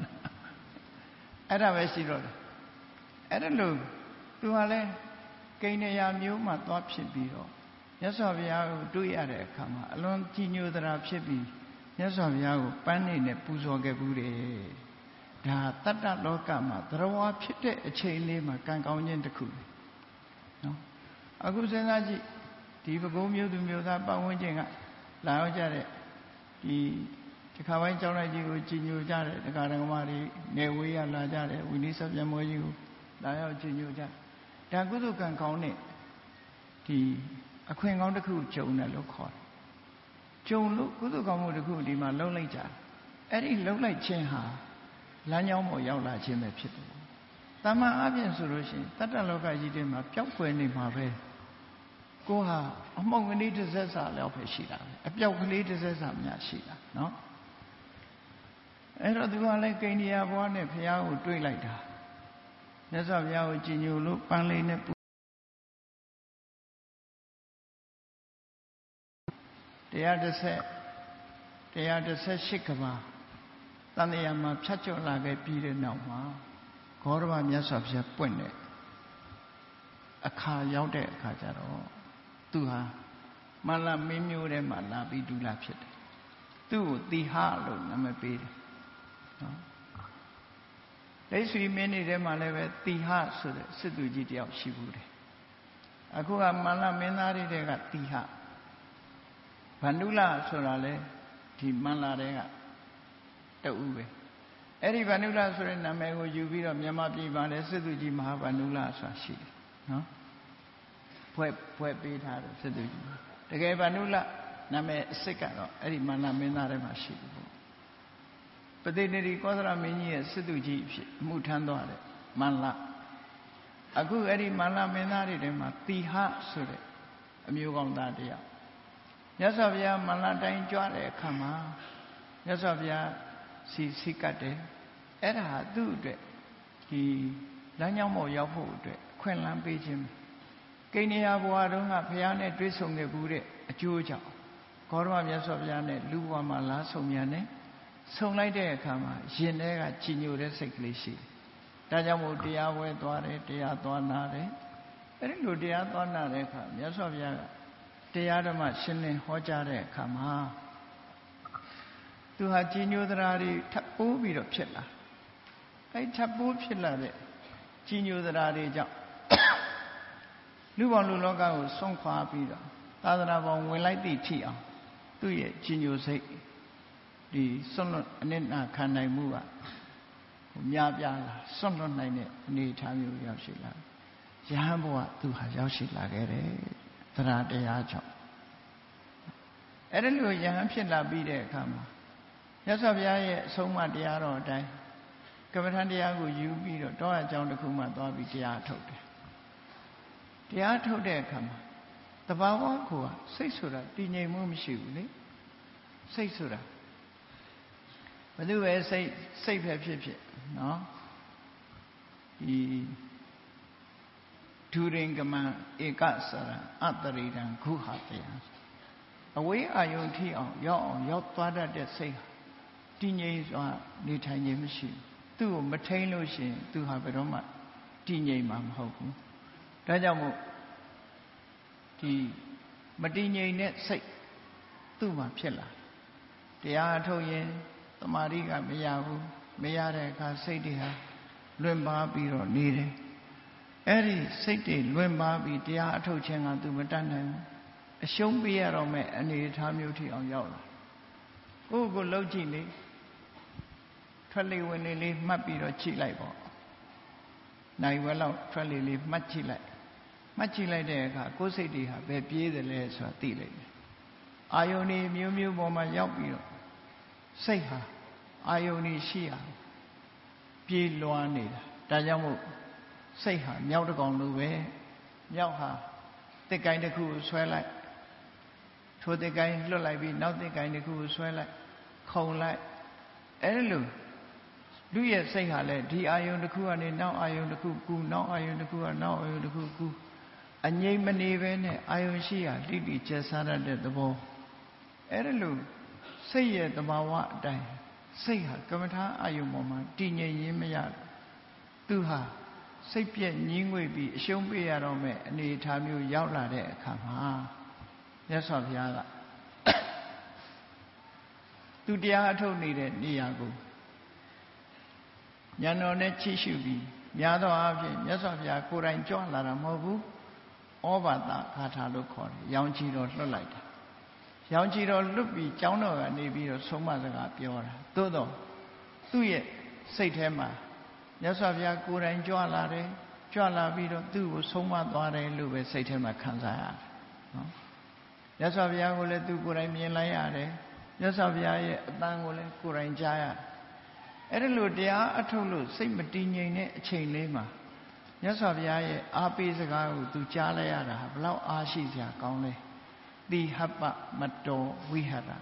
အဲ့ဒါပဲရှိတော့တယ်အဲ့ဒါလို့သူကလည်းကိန်းနေရာမျိုးမှာသွားဖြစ်ပြီးတော့မြတ်စွာဘုရားကိုတွေ့ရတဲ့အခါမှာအလွန်ကြည်ညိုသရာဖြစ်ပြီးမြတ်စွာဘုရားကိုပန်းနေနဲ့ပူဇော်ခဲ့ဘူးတယ်ဒါတတ္တလောကမှာသရဝါဖြစ်တဲ့အချိန်လေးမှာကံကောင်းခြင်းတစ်ခုနော်အခုစဉ်းစားကြည့်ဒီပဲခူးမြို့သူမြို့သားပတ်ဝန်းကျင်ကလာရောက်ကြတဲ့ဒီတစ်ခါပိုင်းကျောင်းလိုက်ကြီးကိုကြည်ညိုကြတဲ့တရားဓမ္မတွေနေဝေးရလာကြတဲ့ဝိနည်းဆက်ပြမောကြီးကိုလာရောက်ကြည်ညိုကြဒါကုသကံကောင်းတဲ့ဒီအခွင့်ကောင်းတစ်ခုကြုံတယ်လို့ခေါ်တယ်ကြုံလို့ကုသကောင်းမှုတစ်ခုဒီမှာလုံးလိုက်ကြအဲ့ဒီလုံးလိုက်ခြင်းဟာလမ်းကြောင်းပေါ်ရောက်လာခြင်းပဲဖြစ်တယ်။တမန်အပြင်ဆိုလို့ရှိရင်တတ္တလောကကြီးထဲမှာပျောက်ကွယ်နေမှာပဲ။ကိုဟာအမှုန်ကလေးတစ်စက်စာလောက်ပဲရှိတာပဲ။အပြောက်ကလေးတစ်စက်စာများရှိတာနော်။အဲ့တော့သူကလည်းကိန္ဒီယာဘွားနဲ့ဘုရားကိုတွေးလိုက်တာ။မြတ်စွာဘုရားကိုကြည်ညိုလို့ပန်းလေးနဲ့တရားတစ်ဆက်တရားတစ်ဆက်ရှစ်ကဘာတန်တရားမှာဖြတ်ကျော်လာခဲ့ပြီးတဲ့နောက်မှာဂေါရမမြတ်စွာဘုရားပွင့်တဲ့အခါရောက်တဲ့အခါကျတော့သူဟာမလမင်းမျိုးထဲမှာလာပြီးဒူလာဖြစ်တယ်သူ့ကိုတိဟလို့နာမည်ပေးတယ်နော်ဒိဋ္ဌိမင်းတွေထဲမှာလည်းပဲတိဟဆိုတဲ့စစ်သူကြီးတယောက်ရှိဘူးတယ်အခုကမလမင်းသားတွေထဲကတိဟဗန္ဓုလဆိုတာလေဒီမန္လာတွေကတူပဲအဲ့ဒီဗန္ဓုလဆိုတဲ့နာမည်ကိုယူပြီးတော့မြန်မာပြည်မှာလည်းစစ်သူကြီးမဟာဗန္ဓုလဆိုတာရှိတယ်နော်ဖွဲ့ဖွဲ့ပေးထားတယ်စစ်သူကြီးတကယ်ဗန္ဓုလနာမည်အစ်စ်ကတော့အဲ့ဒီမန္လာမင်းသားတွေမှာရှိတယ်ပေါ့ပတိနေရီကောသလမင်းကြီးရဲ့စစ်သူကြီးဖြစ်အမှုထမ်းသွားတယ်မန္လာအခုအဲ့ဒီမန္လာမင်းသားတွေထဲမှာတိဟဆိုတဲ့အမျိုးကောင်းသားတယောက်မြတ်စွာဘုရားမန္လာတိုင်းကြွတဲ့အခါမှာမြတ်စွာဘုရားစီစီကတ်တယ်အဲ့ဒါဟာသူ့အတွက်ဒီလမ်းကြောင်းပေါ်ရောက်ဖို့အတွက်ခွင့်လန်းပေးခြင်းကိဏ္ဍာဘဝတုန်းကဘုရားနဲ့တွေ့ဆုံခဲ့ဘူးတဲ့အကျိုးကြောင့်ဂေါရမမြတ်စွာဘုရားနဲ့လူဘဝမှာလားဆုံမြန်တယ်ဆုံလိုက်တဲ့အခါမှာရင်ထဲကကြည်ညိုတဲ့စိတ်ကလေးရှိတယ်ဒါကြောင့်မို့တရားဝဲသွားတယ်တရားသွားနာတယ်အဲ့ဒီလိုတရားသွားနာတဲ့အခါမြတ်စွာဘုရားကတရားဓမ္မရှင်းလင်းဟောကြားတဲ့အခါမှာသူဟာကြည်ညိုသရာတွေထပ်ပိုးပြီးတော့ဖြစ်လာအဲ့ထပ်ပိုးဖြစ်လာတဲ့ကြည်ညိုသရာတွေကြောင့်လူပေါင်းလူလောကကိုဆုံးခွာပြီးတော့သာသနာပေါင်းဝင်လိုက်သည့်ထိအောင်သူ့ရဲ့ကြည်ညိုစိတ်ဒီစွန့်လွတ်အနစ်နာခံနိုင်မှုကများပြားလာစွန့်လွတ်နိုင်တဲ့အနေအထားမျိုးရောက်ရှိလာယဟန်ဘဝသူဟာရောက်ရှိလာခဲ့တယ်သရတရားကြောင့်အဲ့ဒါလိုယဟန်ဖြစ်လာပြီးတဲ့အခါမှာမြတ်စွာဘုရားရဲ့အဆုံးအမတရားတော်အတိုင်းကမ္မထံတရားကိုယူပြီးတော့တောအကြောင်းတစ်ခုမှသွားပြီးတရားထုတ်တယ်တရားထုတ်တဲ့အခါမှာတဘာဝကိုစိတ်ဆိုတာတည်ငြိမ်မှုမရှိဘူးလေစိတ်ဆိုတာဘယ်သူပဲစိတ်စိတ်ပဲဖြစ်ဖြစ်နော်ဒီဒုရင်ကမံဧကစရံအတ္တရိတံခုဟာတရားအဝေးအာယုန်ထိအောင်ရောက်အောင်ရောက်သွားတတ်တဲ့စိတ်ဟာတည်ငြိမ်စွာနေထိုင်ခြင်းမရှိဘူးသူ့ကိုမထိန်လို့ရှိရင်သူဟာဘယ်တော့မှတည်ငြိမ်မှာမဟုတ်ဘူးဒါကြောင့်မို့ဒီမတည်ငြိမ်တဲ့စိတ်သူ့မှာဖြစ်လာတရားထုတ်ရင်တမာရီကမရဘူးမရတဲ့အခါစိတ်တွေဟာလွင်ပါပြီးတော့နေတယ်အဲ့ဒီစိတ်တွေလွင်ပါပြီးတရားအထုတ်ခြင်းကသူမတတ်နိုင်ဘူးအရှုံးပေးရတော့မဲ့အနေအထားမျိုးထိအောင်ရောက်လာကိုယ့်ကိုလှုပ်ကြည့်လေထွက်လေဝင်လေလေးမှတ်ပြီးတော့ကြည့်လိုက်ပေါ့နိုင်ဝဲလောက်ထွက်လေလေးမှတ်ကြည့်လိုက်မှတ်ကြည့်လိုက်တဲ့အခါကိုယ်စိတ်တွေဟာဘယ်ပြေးသလဲဆိုတာသိလိုက်တယ်အာယုန်တွေမျိုးမျိုးပေါ်မှာရောက်ပြီးတော့စိတ်ဟာအာယုန်ကြီးရှိအောင်ပြေးလွှားနေတာဒါကြောင့်မို့စိတ်ဟာမြောက်တကောင်လိုပဲမြောက်ဟာတစ်ကိုင်းတစ်ခုကိုဆွဲလိုက်ထိုတစ်ကိုင်းလွတ်လိုက်ပြီးနောက်တစ်ကိုင်းတစ်ခုကိုဆွဲလိုက်ခုံလိုက်အဲ့လိုလူရဲ့စိတ်ဟာလည်းဒီအာယုန်တစ်ခုကနေနောက်အာယုန်တစ်ခုကူနောက်အာယုန်တစ်ခုကနောက်အာယုန်တစ်ခုကူအငြိမ့်မနေပဲနဲ့အာယုန်ရှိဟာလိတိကျဆရတဲ့သဘောအဲ့ဒါလို့စိတ်ရဲ့သဘာဝအတိုင်းစိတ်ဟာကမ္မထာအာယုန်ပေါ်မှာတည်ငြိမ်ရင်းမရသူဟာစိတ်ပြည့်ညင်းငွေ့ပြီးအရှုံးပေးရတော့မဲ့အနေအထားမျိုးရောက်လာတဲ့အခါမှာမြတ်စွာဘုရားကသူတရားအထုတ်နေတဲ့နေရာကိုဉာဏ်တော်နဲ့ချိရှုပြီးများသောအားဖြင့်မြတ်စွာဘုရားကိုယ်တိုင်ကြွလာတာမဟုတ်ဘူးဩဘာသဂါထာလို့ခေါ်တယ်ရောင်ချီတော်လွတ်လိုက်တာရောင်ချီတော်လွတ်ပြီးကျောင်းတော်ကနေပြီးတော့ဆုံးမစကားပြောတာသို့တော့သူ့ရဲ့စိတ်ထဲမှာမြတ်စွာဘုရားကိုယ်တိုင်ကြွလာတယ်ကြွလာပြီးတော့သူ့ကိုဆုံးမသွားတယ်လို့ပဲစိတ်ထဲမှာခံစားရတယ်နော်မြတ်စွာဘုရားကိုလည်းသူကိုယ်တိုင်မြင်လိုက်ရတယ်မြတ်စွာဘုရားရဲ့အတန်ကိုလည်းကိုယ်တိုင်ကြားရတယ်အဲ့ဒါလို့တရားအထုတ်လို့စိတ်မတည်ငြိမ်တဲ့အချိန်လေးမှာမြတ်စွာဘုရားရဲ့အားပေးစကားကိုသူကြားလိုက်ရတာဘလောက်အားရှိစရာကောင်းလဲတိဟပမတောဝိဟရ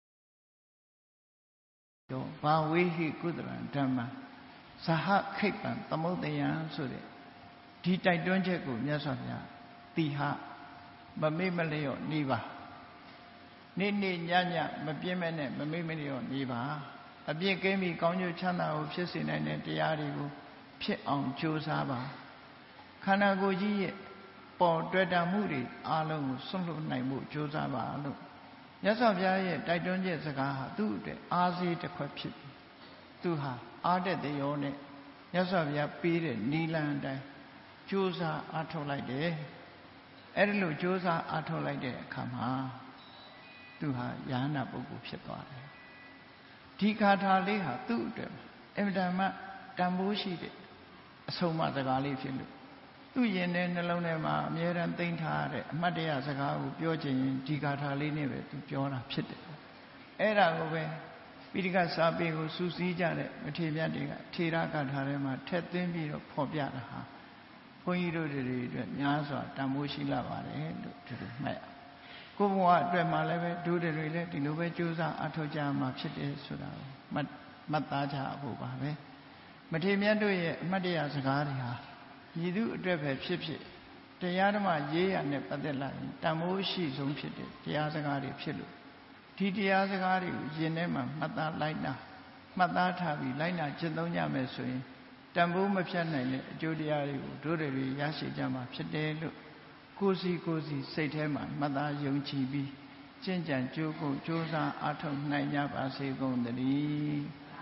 ယောဘာဝေဟိကုသရံဓမ္မဇဟခိပ္ပံသမုဒ္ဒယံဆိုတဲ့ဒီတိုက်တွန်းချက်ကိုမြတ်စွာဘုရားတိဟမမေ့မလျော့နေပါနေ့နေ့ညညမပြင်းမဲ့နဲ့မမေ့မလျော့နေပါအပြစ်ကင်းပြီးကောင်းကျိုးချမ်းသာကိုဖြစ်စေနိုင်တဲ့တရားတွေကိုဖြစ်အောင်ကြိုးစားပါခန္ဓာကိုယ်ကြီးရဲ့ပေါ်တွေ့တာမှုတွေအားလုံးကိုဆွန့်လွတ်နိုင်မှုကြိုးစားပါလို့မြတ်စွာဘုရားရဲ့တိုက်တွန်းချက်စကားဟာသူ့အတွက်အားစေးတစ်ခွက်ဖြစ်ပြီသူဟာအားတဲ့တရောနဲ့မြတ်စွာဘုရားပေးတဲ့နိလန်အတိုင်းကြိုးစားအားထုတ်လိုက်တယ်အဲ့ဒါလို့ကြိုးစားအားထုတ်လိုက်တဲ့အခါမှာသူဟာယဟနာပုဂ္ဂိုလ်ဖြစ်သွားတယ်ဒီဂါထာလေးဟာသူ့အတွက်အင်မတန်မှတန်ဖိုးရှိတဲ့အဆုံးအမစကားလေးဖြစ်လို့သူ့ရင်ထဲနှလုံးထဲမှာအမြဲတမ်းသိမ့်ထားတဲ့အမှတ်တရစကားကိုပြောချင်ရင်ဒီဂါထာလေးနဲ့ပဲသူပြောတာဖြစ်တယ်အဲ့ဒါကိုပဲပိဋကစာပေကိုစူးစီးကြတဲ့မထေရမြတ်တွေကထေရဂါထာထဲမှာထည့်သွင်းပြီးတော့ဖော်ပြတာဟာဘုန်းကြီးတို့တွေအတွက်များစွာတန်ဖိုးရှိလာပါတယ်လို့ဒီလိုမှတ်ရကိုယ်ဘဝအတွက်မှလည်းပဲဒုတွေတွေလည်းဒီလိုပဲကြိုးစားအထောက်ကြမှာဖြစ်တယ်ဆိုတာကိုမှတ်မှတ်သားကြဖို့ပါပဲမထေရမြတ်တို့ရဲ့အမှတ်တရစကားတွေဟာညီသူအတွက်ပဲဖြစ်ဖြစ်တရားဓမ္မရေးရနဲ့ပတ်သက်လာရင်တန်ဖိုးရှိဆုံးဖြစ်တဲ့တရားစကားတွေဖြစ်လို့ဒီတရားစကားတွေကိုယင်ထဲမှာမှတ်သားလိုက်နာမှတ်သားထားပြီးလိုက်နာကျင့်သုံးကြမယ်ဆိုရင်တန်ဖိုးမဖြတ်နိုင်တဲ့အကျိုးတရားတွေကိုတို့တွေရရှိကြမှာဖြစ်တယ်လို့ကိုယ်စီကိုယ်စီစိတ်ထဲမှာမှတ်သားယုံကြည်ပြီးကျင့်ကြံကြိုးကိုကြိုးစားအားထုတ်နိုင်ကြပါစေကုန်သတည်း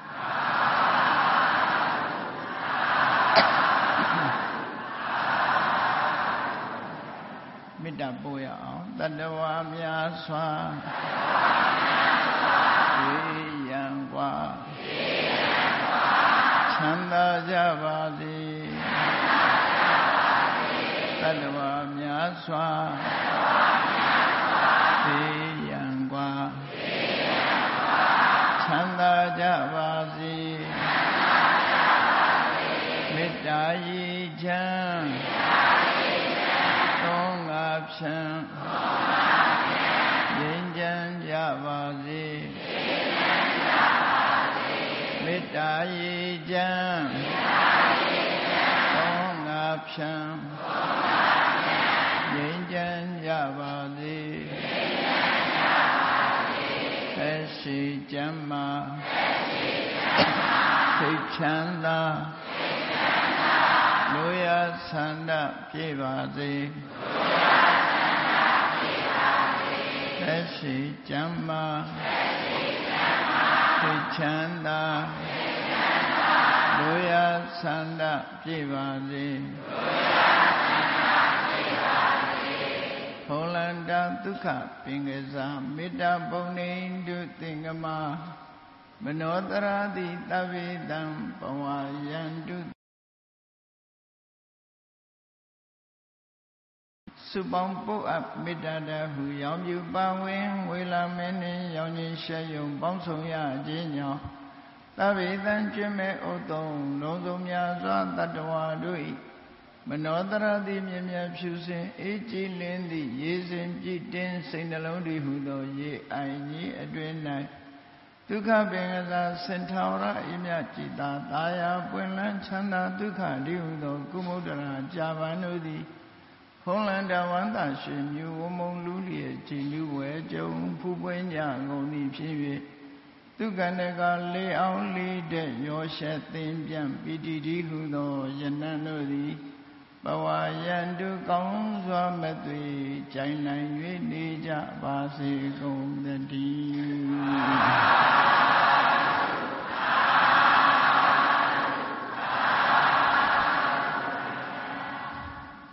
မေတ္တာပို့ရအောင်တတ္တဝါများစွာဝေယံကွာချမ်းသာကြပါစေတတ္တဝါများစွာဝေယံကွာချမ်းသာကြပါစေမေတ္တာဤချမ်းသောငါဖြံငြိမ်းချမ်းကြပါစေမေတ္တာဤချမ်းသောငါဖြံငြိမ်းချမ်းကြပါစေသက်ရှိကျမ်းမာစိတ်ချမ်းသာလူရဆန္ဒပြည့်ပါစေသက်ရှိကျမ်းမာစိတ်ချမ်းသာလူရဆန္ဒပြည့်ပါစေဟောလန္တာဒုက္ခပင်ကစားမေတ္တာပုံနေတုသင်္ကမမနောတရာတိတဗ္ဗေတံပဝါယန္တုစုပေါင်းပုတ်အပ်မေတ္တာတဟုရောင်ပြူပါဝင်ဝေလာမင်းနှင့်ရောင်ခြင်းရှဲယုံပေါင်းဆောင်ရခြင်းကြောင့်တဗ္ဗေတံကျွမ်းမဲ့ဥသုံးလုံးစုံများစွာတတ္တဝါတို့၏မနောတရတိမြင်မြဖြူစင်အေးကြည်လင်းသည့်ရေစင်ကြည်တင်းစိတ်နှလုံးတည်ဟုသောရေအိုင်ကြီးအတွင်၌ဒုက္ခပင်ကစားစင်ထာဝရအမြကြည်သာသာယာပွင့်လန်းချမ်းသာဒုက္ခတည်ဟုသောကုမုဒ္ဒရာကြာပန်တို့သည်ဖုံးလန်းတဝန္တရှင်မြူဝမုံလူလျက်ကြည်လူဝဲကြုံဖူးပွင့်ကြကုန်သည်ဖြစ်၍ဒုက္ခနကလေးအောင်လေးတဲ့ရောရှက်သင်ပြန်ပိတိတိဟုသောယနံတို့သည်ဘဝယန္တုကောင်းစွာမသွေကြိုင်နိုင်၍နေကြပါစေကုန်သတည်း